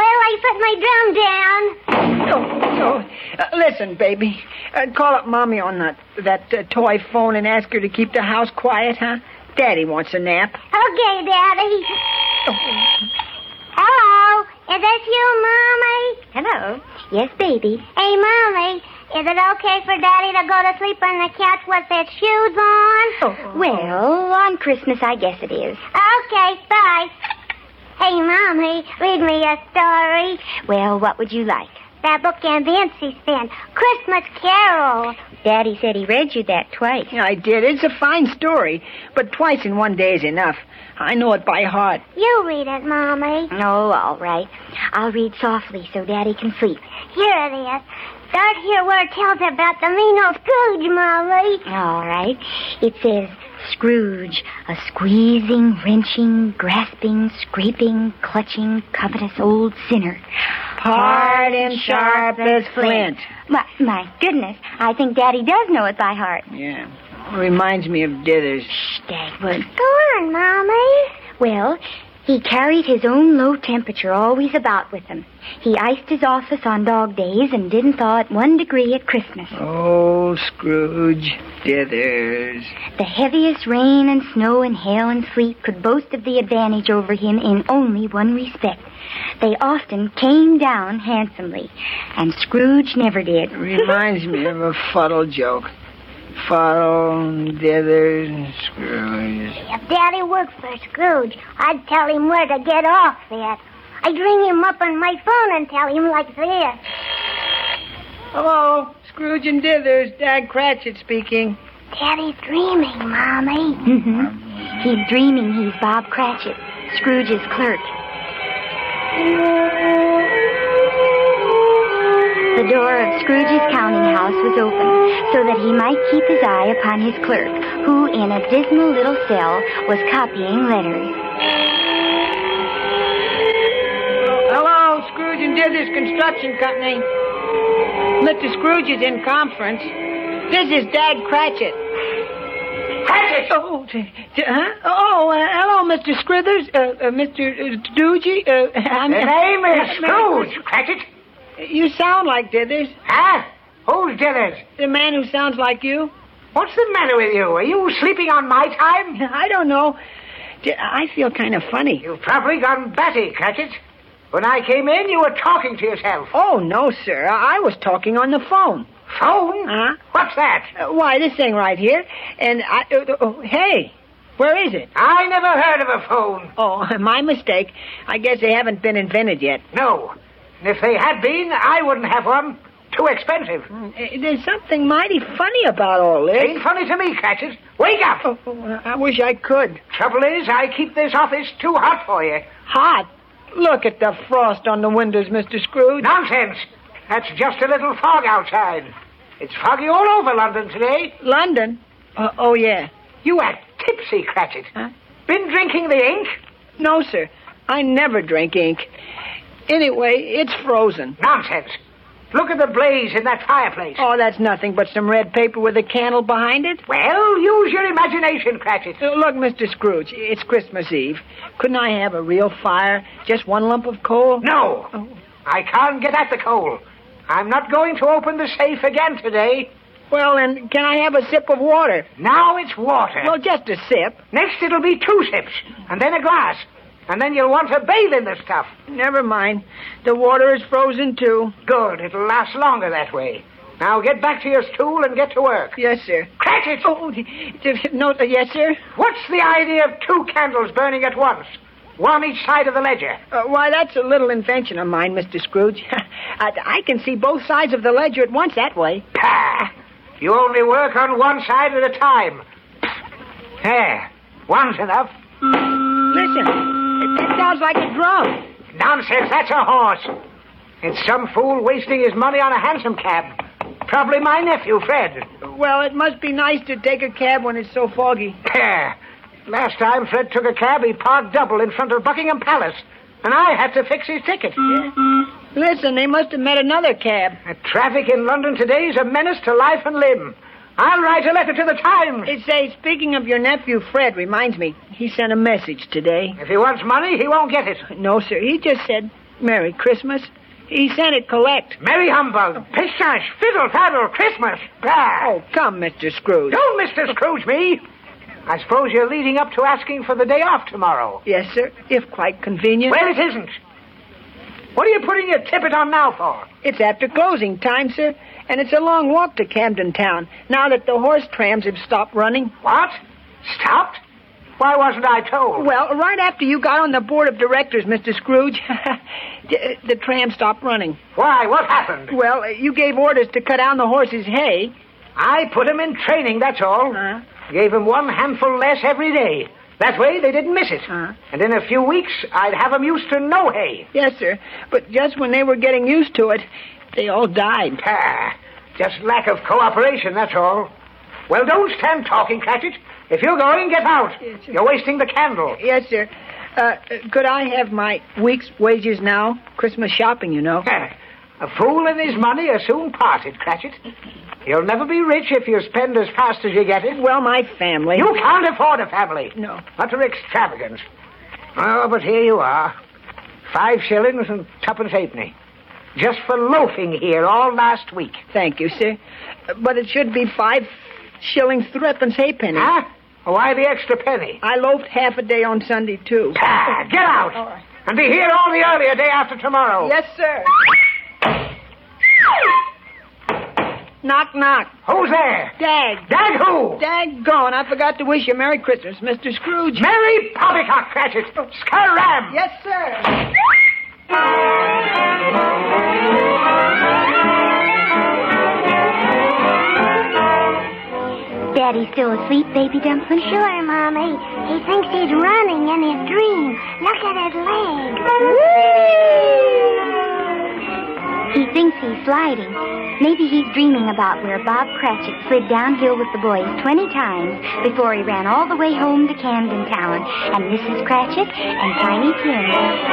I put my drum down. Oh, oh. Uh, listen, Baby. Uh, call up Mommy on that, that uh, toy phone and ask her to keep the house quiet, huh? Daddy wants a nap. Okay, Daddy. Oh. Hello. Is this you, Mommy? Hello. Yes, Baby. Hey, Mommy. Is it okay for Daddy to go to sleep on the couch with his shoes on? Oh, well, on Christmas, I guess it is. Okay, bye. Hey, Mommy, read me a story. Well, what would you like? That book Aunt Nancy sent, Christmas Carol. Daddy said he read you that twice. Yeah, I did. It's a fine story, but twice in one day is enough. I know it by heart. You read it, Mommy. Oh, all right. I'll read softly so Daddy can sleep. Here it is. Start here where it tells about the mean old Scrooge, Mommy. All right. It says, Scrooge, a squeezing, wrenching, grasping, scraping, clutching, covetous old sinner. Hard and sharp as flint. My, my goodness, I think Daddy does know it by heart. Yeah. Reminds me of Dithers. Shh, Dagwood. Go on, Mommy. Well, he carried his own low temperature always about with him. He iced his office on dog days and didn't thaw it one degree at Christmas. Oh, Scrooge Dithers. The heaviest rain and snow and hail and sleet could boast of the advantage over him in only one respect. They often came down handsomely, and Scrooge never did. Reminds me of a fuddle joke. Fuddle, Dithers, Scrooge. If Daddy worked for Scrooge, I'd tell him where to get off at. I'd ring him up on my phone and tell him like this. Hello, Scrooge and Dithers. Dag Cratchit speaking. Daddy's dreaming, Mommy. Mm-hmm. He's dreaming he's Bob Cratchit, Scrooge's clerk. The door of Scrooge's counting house was open so that he might keep his eye upon his clerk, who in a dismal little cell was copying letters. Hello, Scrooge and Dithers Construction Company. Mister Scrooge is in conference. This is Dag Cratchit. Cratchit! Oh, d- d- huh? oh uh, hello, Mister Scrithers, uh, uh, Mister Uh, Doogie. Uh, the name is Scrooge, Cratchit. You sound like Dithers. Huh? Who's Dithers? The man who sounds like you. What's the matter with you? Are you sleeping on my time? I don't know. I feel kind of funny. You've probably gone batty, Cratchit. When I came in, you were talking to yourself. Oh, no, sir. I was talking on the phone. Phone? Huh? What's that? Uh, why, this thing right here. And I... Uh, uh, hey, where is it? I never heard of a phone. Oh, my mistake. I guess they haven't been invented yet. No. And if they had been, I wouldn't have one. Too expensive. Uh, there's something mighty funny about all this. Ain't funny to me, Cratchit. Wake up! Oh, oh, I wish I could. Trouble is, I keep this office too hot for you. Hot? Look at the frost on the windows, Mister Scrooge. Nonsense. That's just a little fog outside. It's foggy all over London today. London? Uh, oh, yeah. You act tipsy, Cratchit. Huh? Been drinking the ink? No, sir. I never drink ink. Anyway, it's frozen. Nonsense. Look at the blaze in that fireplace. Oh, that's nothing but some red paper with a candle behind it. Well, use your imagination, Cratchit. Uh, look, Mister Scrooge, it's Christmas Eve. Couldn't I have a real fire? Just one lump of coal? No. Oh. I can't get at the coal. I'm not going to open the safe again today. Well, then, can I have a sip of water? Now it's water. Well, just a sip. Next it'll be two sips, and then a glass. And then you'll want to bathe in the stuff. Never mind. The water is frozen, too. Good. It'll last longer that way. Now get back to your stool and get to work. Yes, sir. Cratchit! Oh, no, yes, sir? What's the idea of two candles burning at once? One each side of the ledger. Uh, why, that's a little invention of mine, Mister Scrooge. I, I can see both sides of the ledger at once that way. Pah! You only work on one side at a time. There. One's enough. Listen. That sounds like a drum. Nonsense, that's a horse. It's some fool wasting his money on a hansom cab. Probably my nephew, Fred. Well, it must be nice to take a cab when it's so foggy. Yeah. Last time Fred took a cab, he parked double in front of Buckingham Palace. And I had to fix his ticket. Yeah. Listen, they must have met another cab. The traffic in London today is a menace to life and limb. I'll write a letter to the Times. It says, speaking of your nephew, Fred, reminds me, he sent a message today. If he wants money, he won't get it. No, sir. He just said, Merry Christmas. He sent it collect. Merry humbug. Pistache, fiddle, faddle, Christmas. Bah. Oh, come, Mister Scrooge. Don't Mister Scrooge me. I suppose you're leading up to asking for the day off tomorrow. Yes, sir, if quite convenient. Well, it isn't. What are you putting your tippet on now for? It's after closing time, sir. And it's a long walk to Camden Town, now that the horse trams have stopped running. What? Stopped? Why wasn't I told? Well, right after you got on the board of directors, Mister Scrooge, the, the tram stopped running. Why? What happened? Well, you gave orders to cut down the horse's hay. I put him in training, that's all. Uh-huh. Gave him one handful less every day. That way they didn't miss it. Uh-huh. And in a few weeks, I'd have them used to no hay. Yes, sir. But just when they were getting used to it, they all died. Ah, just lack of cooperation, that's all. Well, don't stand talking, Cratchit. If you're going, get out. Yes, you're wasting the candle. Yes, sir. Uh, could I have my week's wages now? Christmas shopping, you know. A fool and his money are soon parted, Cratchit. You'll never be rich if you spend as fast as you get it. Well, my family... You can't afford a family. No. Utter extravagance. Oh, but here you are. Five shillings and twopence halfpenny. Just for loafing here all last week. Thank you, sir. But it should be five shillings, threepence halfpenny. Huh? Why the extra penny? I loafed half a day on Sunday, too. Ah, get out! All right. And be here all the earlier day after tomorrow. Yes, sir. Knock, knock. Who's there? Dag. Dag who? Daggone, I forgot to wish you Merry Christmas, Mister Scrooge. Merry Poppycock, Cratchit. Scaram. Yes, sir. Daddy's still asleep, baby dumpling? Sure, Mommy. He thinks he's running in his dream. Look at his legs. He thinks he's sliding. Maybe he's dreaming about where Bob Cratchit slid downhill with the boys twenty times before he ran all the way home to Camden Town and Missus Cratchit and Tiny Tim.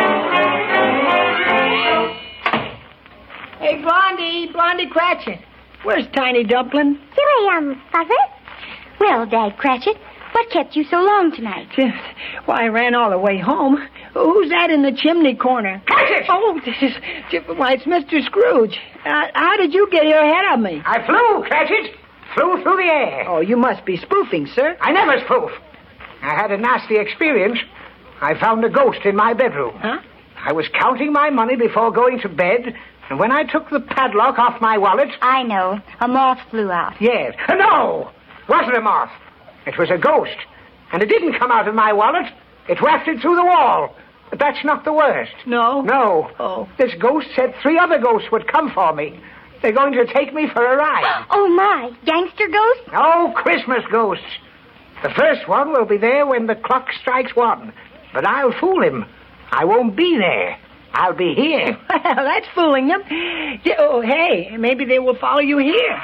Hey, Blondie, Blondie Cratchit. Where's Tiny Dumpling? Here I am, Father. Well, Dad Cratchit, what kept you so long tonight? Why, I ran all the way home. Who's that in the chimney corner? Cratchit! Oh, this is, why, it's Mister Scrooge. Uh, how did you get here ahead of me? I flew, Cratchit. Flew through the air. Oh, you must be spoofing, sir. I never spoof. I had a nasty experience. I found a ghost in my bedroom. Huh? I was counting my money before going to bed, and when I took the padlock off my wallet... I know. A moth flew out. Yes. No! It wasn't a moth. It was a ghost. And it didn't come out of my wallet. It wafted through the wall. But that's not the worst. No? No. Oh. This ghost said three other ghosts would come for me. They're going to take me for a ride. Oh, my. Gangster ghosts? No, Christmas ghosts. The first one will be there when the clock strikes one. But I'll fool him. I won't be there. I'll be here. Well, that's fooling them. Oh, hey, maybe they will follow you here.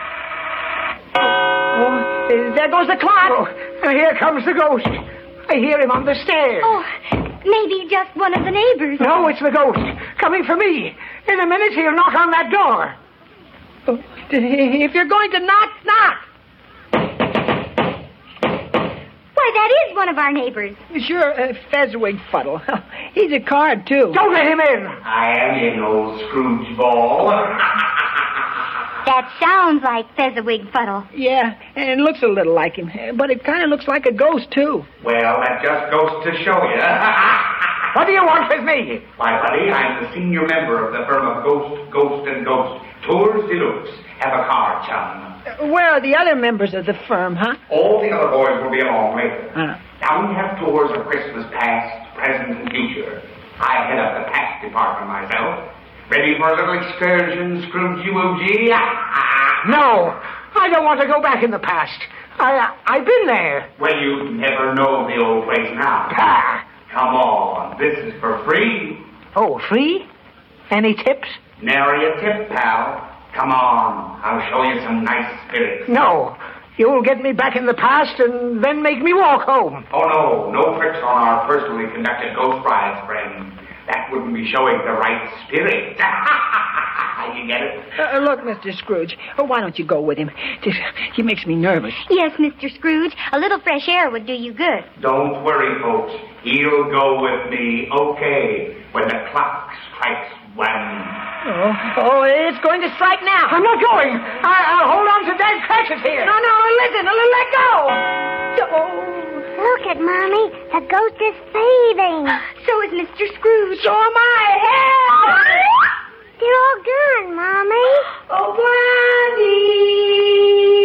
Oh, there goes the clock. Oh, here comes the ghost. I hear him on the stairs. Oh, maybe just one of the neighbors. No, it's the ghost. Coming for me. In a minute, he'll knock on that door. Oh, if you're going to knock, knock. Why, that is one of our neighbors. Sure, uh, Fezziwig Fuddle. He's a card, too. Don't let him in. I am in, old Scrooge Ball. That sounds like Fezziwig Fuddle. Yeah, and it looks a little like him. But it kind of looks like a ghost, too. Well, that just goes to show you. What do you want with me? Why, buddy, I'm the senior member of the firm of Ghost, Ghost, and Ghost. Tours Deluxe. Have a car, chum. Uh, where are the other members of the firm, huh? All the other boys will be along later. Uh. Now, we have tours of Christmas past, present, and future. I head up the past department myself. Ready for a little excursion, Scrooge-woogie? No, I don't want to go back in the past. I, uh, I've been there. Well, you never know the old place now. Ah. Come on, this is for free. Oh, free? Any tips? Nary a tip, pal. Come on, I'll show you some nice spirits. No, you'll get me back in the past and then make me walk home. Oh, no, no tricks on our personally conducted ghost rides, friend. That wouldn't be showing the right spirit. You get it? Uh, look, Mister Scrooge, oh, why don't you go with him? This, he makes me nervous. Yes, Mister Scrooge, a little fresh air would do you good. Don't worry, folks. He'll go with me, okay, when the clock strikes one. Oh, oh, it's going to strike now. I'm not going. I, I'll hold on to Dad Cratchit here. No, no, listen, let go. Oh. Look at Mommy. The ghost is fading. So is Mister Scrooge. So am I. Help! They're all gone, Mommy. Oh, Blondie!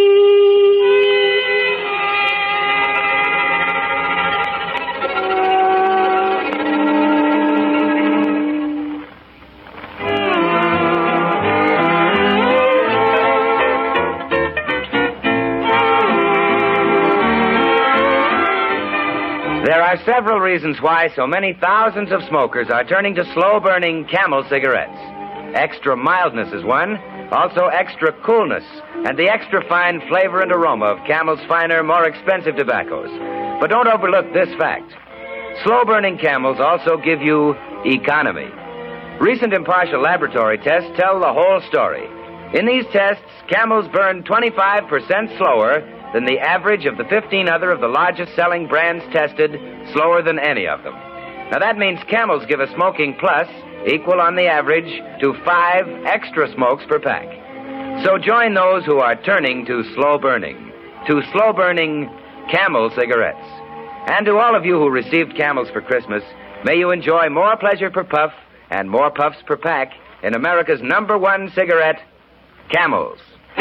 There are several reasons why so many thousands of smokers are turning to slow-burning Camel cigarettes. Extra mildness is one, also extra coolness, and the extra fine flavor and aroma of Camel's finer, more expensive tobaccos. But don't overlook this fact. Slow-burning Camels also give you economy. Recent impartial laboratory tests tell the whole story. In these tests, Camels burn twenty-five percent slower than the average of the fifteen other of the largest selling brands tested, slower than any of them. Now that means Camels give a smoking plus equal on the average to five extra smokes per pack. So join those who are turning to slow burning, to slow burning Camel cigarettes. And to all of you who received Camels for Christmas, may you enjoy more pleasure per puff and more puffs per pack in America's number one cigarette, Camels.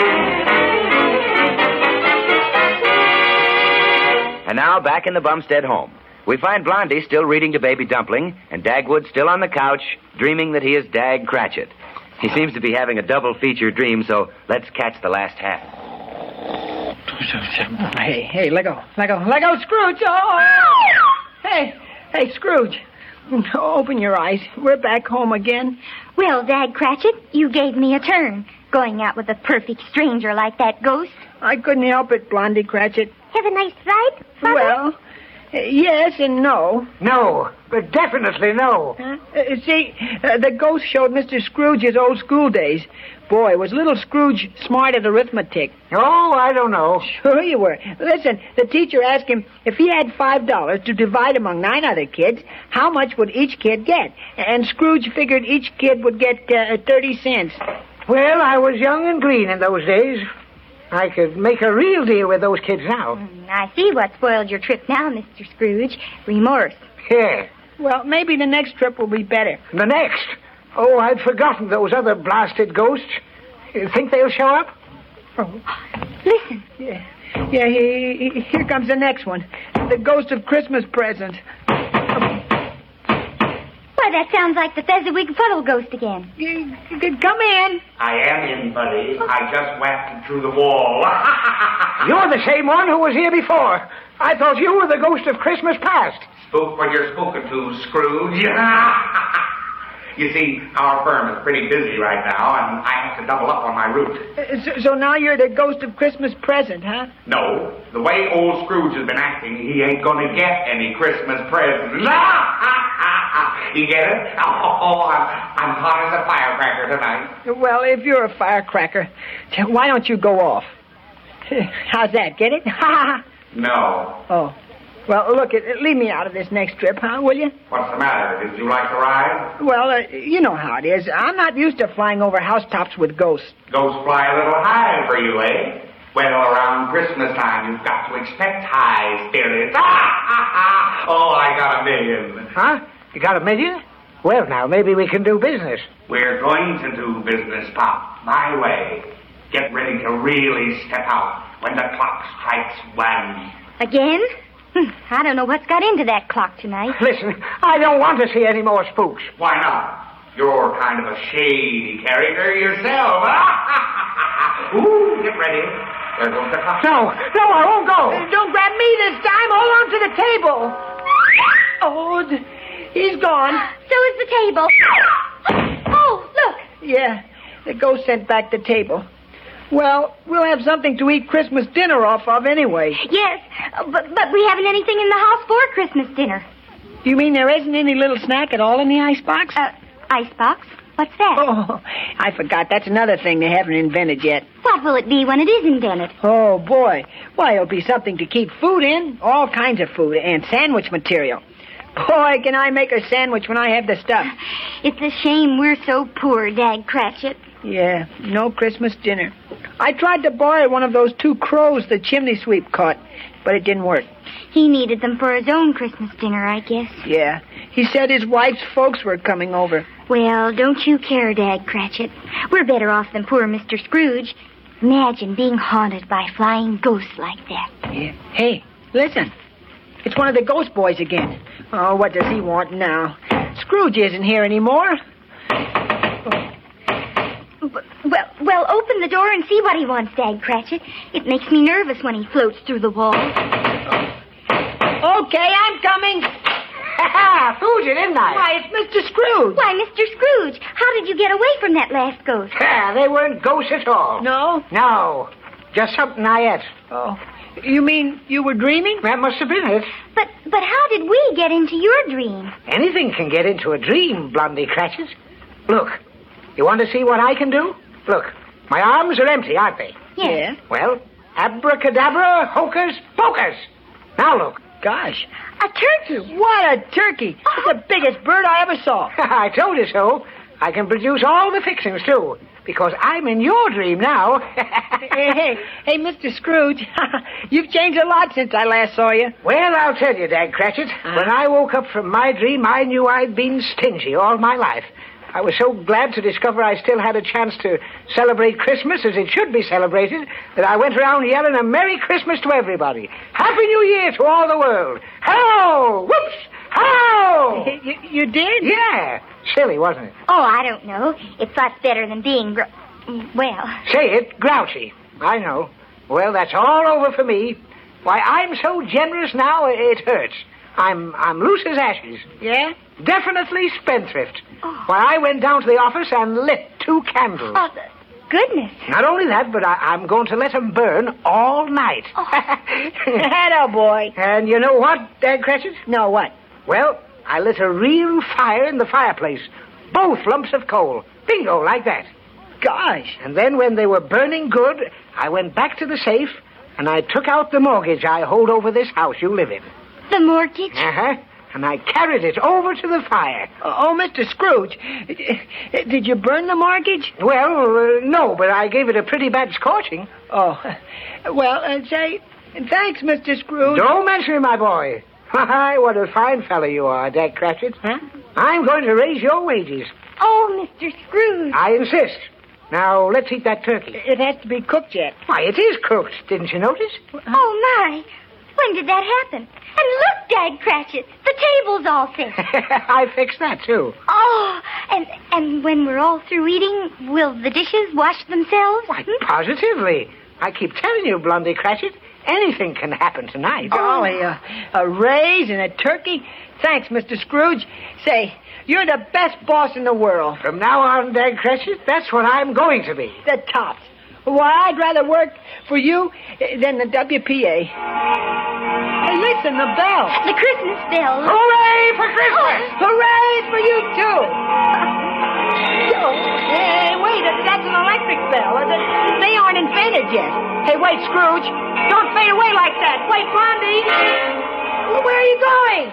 And now, back in the Bumstead home, we find Blondie still reading to Baby Dumpling, and Dagwood still on the couch, dreaming that he is Dag Cratchit. He seems to be having a double feature dream, so let's catch the last half. Hey, hey, let go, let go, let go, Scrooge! Oh! Hey, hey, Scrooge, open your eyes. We're back home again. Well, Dag Cratchit, you gave me a turn, going out with a perfect stranger like that ghost. I couldn't help it, Blondie Cratchit. Have a nice ride, Mother? Well, uh, yes and no. No, but definitely no. Huh? Uh, see, uh, the ghost showed Mister Scrooge his old school days. Boy, was little Scrooge smart at arithmetic. Oh, I don't know. Sure you were. Listen, the teacher asked him if he had five dollars to divide among nine other kids, how much would each kid get? And Scrooge figured each kid would get uh, thirty cents. Well, I was young and green in those days. I could make a real deal with those kids now. Mm, I see what spoiled your trip now, Mister Scrooge. Remorse. Yeah. Well, maybe the next trip will be better. The next? Oh, I'd forgotten those other blasted ghosts. You think they'll show up? Oh. Listen. Yeah, yeah he, he, here comes the next one. The ghost of Christmas present. Why, that sounds like the Fezziwig Fuddle ghost again. You, you could come in. I am in, buddy. I just whacked him through the wall. You're the same one who was here before. I thought you were the ghost of Christmas past. Spook when you're spoken to, Scrooge. You see, our firm is pretty busy right now, and I have to double up on my route. Uh, so, so now you're the ghost of Christmas present, huh? No. The way old Scrooge has been acting, he ain't gonna get any Christmas presents. You get it? Oh, I'm, I'm hot as a firecracker tonight. Well, if you're a firecracker, why don't you go off? How's that? Get it? No. Oh. Well, look, leave me out of this next trip, huh, will you? What's the matter? Did you like the ride? Well, uh, you know how it is. I'm not used to flying over housetops with ghosts. Ghosts fly a little high for you, eh? Well, around Christmas time, you've got to expect high spirits. Oh, I got a million. Huh? You got a million? Well, now, maybe we can do business. We're going to do business, Pop, my way. Get ready to really step out when the clock strikes one. Again? Hm, I don't know what's got into that clock tonight. Listen, I don't want to see any more spooks. Why not? You're kind of a shady character yourself. Ooh, get ready. There goes the clock. No, no, I won't go. Uh, don't grab me this time. Hold on to the table. Oh, th- he's gone. So is the table. Oh, look. Yeah, the ghost sent back the table. Well, we'll have something to eat Christmas dinner off of anyway. Yes, but, but we haven't anything in the house for Christmas dinner. You mean there isn't any little snack at all in the icebox? Uh, icebox? What's that? Oh, I forgot. That's another thing they haven't invented yet. What will it be when it is invented? Oh, boy. Why, it'll be something to keep food in. All kinds of food and sandwich material. Boy, can I make a sandwich when I have the stuff. It's a shame we're so poor, Dag Cratchit. Yeah, no Christmas dinner. I tried to borrow one of those two crows the chimney sweep caught, but it didn't work. He needed them for his own Christmas dinner, I guess. Yeah, he said his wife's folks were coming over. Well, don't you care, Dag Cratchit. We're better off than poor Mister Scrooge. Imagine being haunted by flying ghosts like that. Yeah. Hey, listen. It's one of the ghost boys again. Oh, what does he want now? Scrooge isn't here anymore. Well, well, open the door and see what he wants, Dag Cratchit. It makes me nervous when he floats through the walls. Okay, I'm coming. Ha! Fooled you, didn't I? Why, it's Mister Scrooge. Why, Mister Scrooge, how did you get away from that last ghost? Ha! They weren't ghosts at all. No? No. Just something I ate. Oh. You mean you were dreaming? That must have been it. But but how did we get into your dream? Anything can get into a dream, Blondie Cratchit. Look, you want to see what I can do? Look, my arms are empty, aren't they? Yeah. Well, abracadabra, hocus pocus. Now look. Gosh. A turkey. What a turkey. It's the biggest bird I ever saw. I told you so. I can produce all the fixings, too, because I'm in your dream now. hey, hey, hey, Mister Scrooge, you've changed a lot since I last saw you. Well, I'll tell you, Dag Cratchit. Uh-huh. When I woke up from my dream, I knew I'd been stingy all my life. I was so glad to discover I still had a chance to celebrate Christmas as it should be celebrated that I went around yelling a Merry Christmas to everybody. Happy New Year to all the world. Hello! Whoops! Hello! You, you did? Yeah. Silly, wasn't it? Oh, I don't know. It's lots better than being, gr- well... Say it, grouchy. I know. Well, that's all over for me. Why, I'm so generous now, it hurts. I'm I'm loose as ashes. Yeah? Definitely spendthrift. Oh. Why, I went down to the office and lit two candles. Oh, goodness. Not only that, but I, I'm going to let them burn all night. Oh. Atta boy. And you know what, Dag Cratchit? No, what? Well, I lit a real fire in the fireplace. Both lumps of coal. Bingo, like that. Gosh. And then when they were burning good, I went back to the safe and I took out the mortgage I hold over this house you live in. The mortgage? Uh-huh. And I carried it over to the fire. Oh, Mister Scrooge, did you burn the mortgage? Well, uh, no, but I gave it a pretty bad scorching. Oh, well, uh, say, thanks, Mister Scrooge. Don't mention it, my boy. Why, what a fine fellow you are, Dag Cratchit. Huh? I'm going to raise your wages. Oh, Mister Scrooge. I insist. Now, let's eat that turkey. It has to be cooked yet. Why, it is cooked. Didn't you notice? Oh, my. When did that happen? And look, Dag Cratchit, the table's all fixed. I fixed that, too. Oh, and and when we're all through eating, will the dishes wash themselves? Why, hmm? Positively. I keep telling you, Blondie Cratchit, anything can happen tonight. Oh, a, a raise and a turkey? Thanks, Mister Scrooge. Say, you're the best boss in the world. From now on, Dag Cratchit, that's what I'm going to be. The tops. Why, I'd rather work for you than the W P A. Hey, listen, the bell. The Christmas bell. Hooray for Christmas! Oh, hooray for you, too. Oh, hey, wait, that's an electric bell. They aren't invented yet. Hey, wait, Scrooge. Don't fade away like that. Wait, Blondie. Where are you going?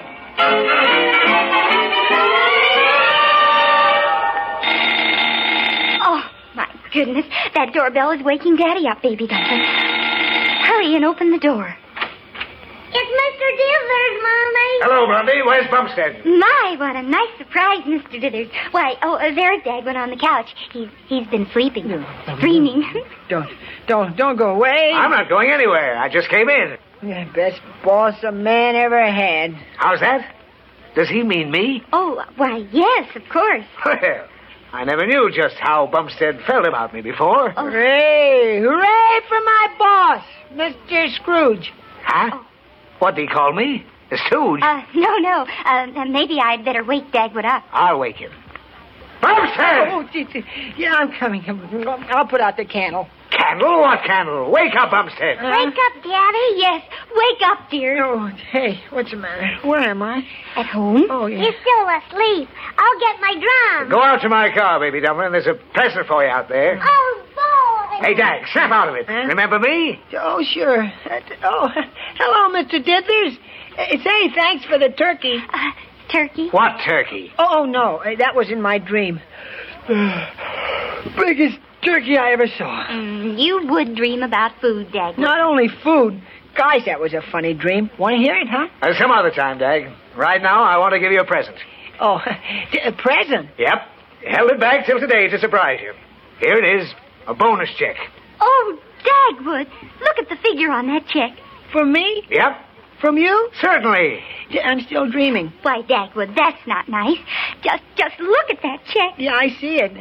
Oh, my goodness. That doorbell is waking Daddy up, Baby Dumpling. Hurry and open the door. It's Mister Dithers, Mommy. Hello, Blondie. Where's Bumstead? My, what a nice surprise, Mister Dithers. Why, oh, uh, there's Dagwood on the couch. He's he's been sleeping, dreaming. Don't, don't, don't go away. I'm not going anywhere. I just came in. Yeah, best boss a man ever had. How's that? Does he mean me? Oh, why, yes, of course. Well, I never knew just how Bumstead felt about me before. Oh. Hooray! Hooray for my boss, Mister Scrooge. Huh? Oh. What did he call me? A stooge? Uh, no, no. Uh, maybe I'd better wake Dagwood up. I'll wake him. Bumstead! Oh, gee, gee. Yeah, I'm coming. I'll put out the candle. Candle? What candle? Wake up, Bumstead. Uh, wake up, Daddy. Yes, wake up, dear. Oh, hey, what's the matter? Where am I? At home? Oh, yeah. He's still asleep. I'll get my drum. Go out to my car, Baby Dumpling. There's a present for you out there. Oh, boy. Hey, Dag, snap out of it. Huh? Remember me? Oh, sure. Uh, oh, hello, Mister Dithers. Uh, say, thanks for the turkey. Uh, turkey? What turkey? Oh, no. Uh, that was in my dream. Biggest turkey I ever saw. Mm, you would dream about food, Dagwood. Not only food. Guys, that was a funny dream. Want to hear it, huh? Uh, some other time, Dag. Right now, I want to give you a present. Oh, a present? Yep. Held it back till today to surprise you. Here it is. A bonus check. Oh, Dagwood. Look at the figure on that check. For me? Yep. From you? Certainly. I'm still dreaming. Why, Dagwood, that's not nice. Just just look at that check. Yeah, I see it.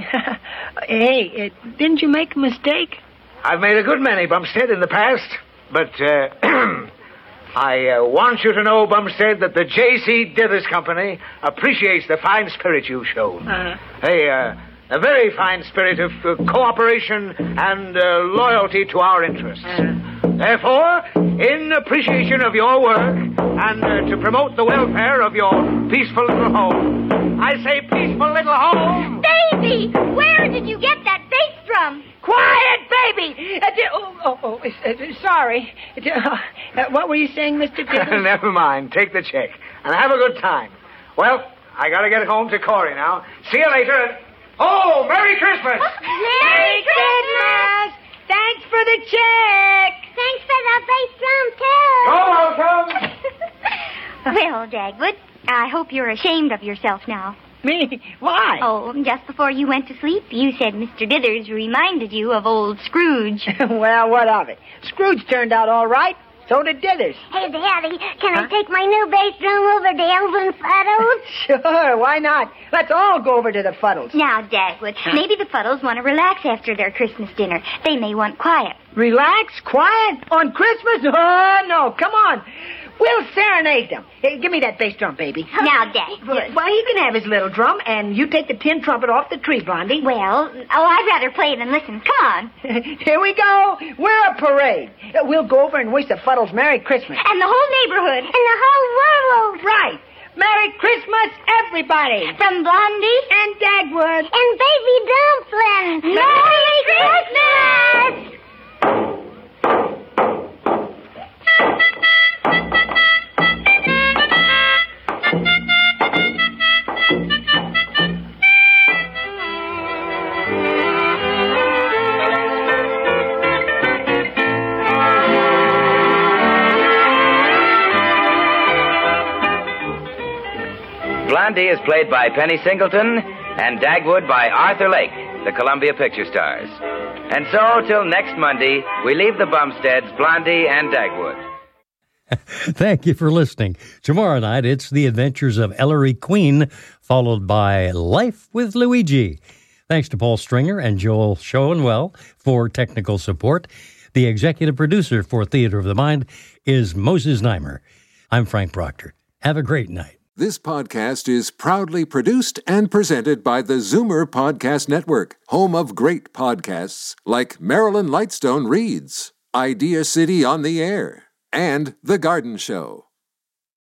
Hey, uh, didn't you make a mistake? I've made a good many, Bumstead, in the past. But, uh, I uh, want you to know, Bumstead, that the J C Dithers Company appreciates the fine spirit you've shown. Uh-huh. Hey, uh... A very fine spirit of uh, cooperation and uh, loyalty to our interests. Uh. Therefore, in appreciation of your work and uh, to promote the welfare of your peaceful little home, I say peaceful little home. Baby, where did you get that bass drum? Quiet, baby! Uh, oh, oh, oh uh, sorry. Uh, what were you saying, Mister Dithers? Never mind. Take the check and have a good time. Well, I got to get home to Corey now. See you later. Oh, Merry Christmas! Merry Christmas! Thanks for the check! Thanks for the bass drum, too! You're welcome! Well, Dagwood, I hope you're ashamed of yourself now. Me? Why? Oh, just before you went to sleep, you said Mister Dithers reminded you of old Scrooge. Well, what of it? Scrooge turned out all right. So did Dithers. Hey, Daddy, can huh? I take my new bass drum over to Elvin Fuddles? Sure, why not? Let's all go over to the Fuddles. Now, Dagwood, huh? maybe the Fuddles want to relax after their Christmas dinner. They may want quiet. Relax? Quiet? On Christmas? Oh, no, come on. We'll serenade them. Hey, give me that bass drum, baby. Now, Dagwood. Well, he can have his little drum, and you take the tin trumpet off the tree, Blondie. Well, oh, I'd rather play than listen. Come on. Here we go. We're a parade. We'll go over and wish the Fuddles Merry Christmas. And the whole neighborhood. And the whole world. Right. Merry Christmas, everybody. From Blondie. And Dagwood. And Baby Dumpling. Merry Christmas! Blondie is played by Penny Singleton and Dagwood by Arthur Lake, the Columbia Picture Stars. And so, till next Monday, we leave the Bumsteads, Blondie and Dagwood. Thank you for listening. Tomorrow night, it's The Adventures of Ellery Queen, followed by Life with Luigi. Thanks to Paul Stringer and Joel Schoenwell for technical support. The executive producer for Theater of the Mind is Moses Neimer. I'm Frank Proctor. Have a great night. This podcast is proudly produced and presented by the Zoomer Podcast Network, home of great podcasts like Marilyn Lightstone Reads, Idea City on the Air, and The Garden Show.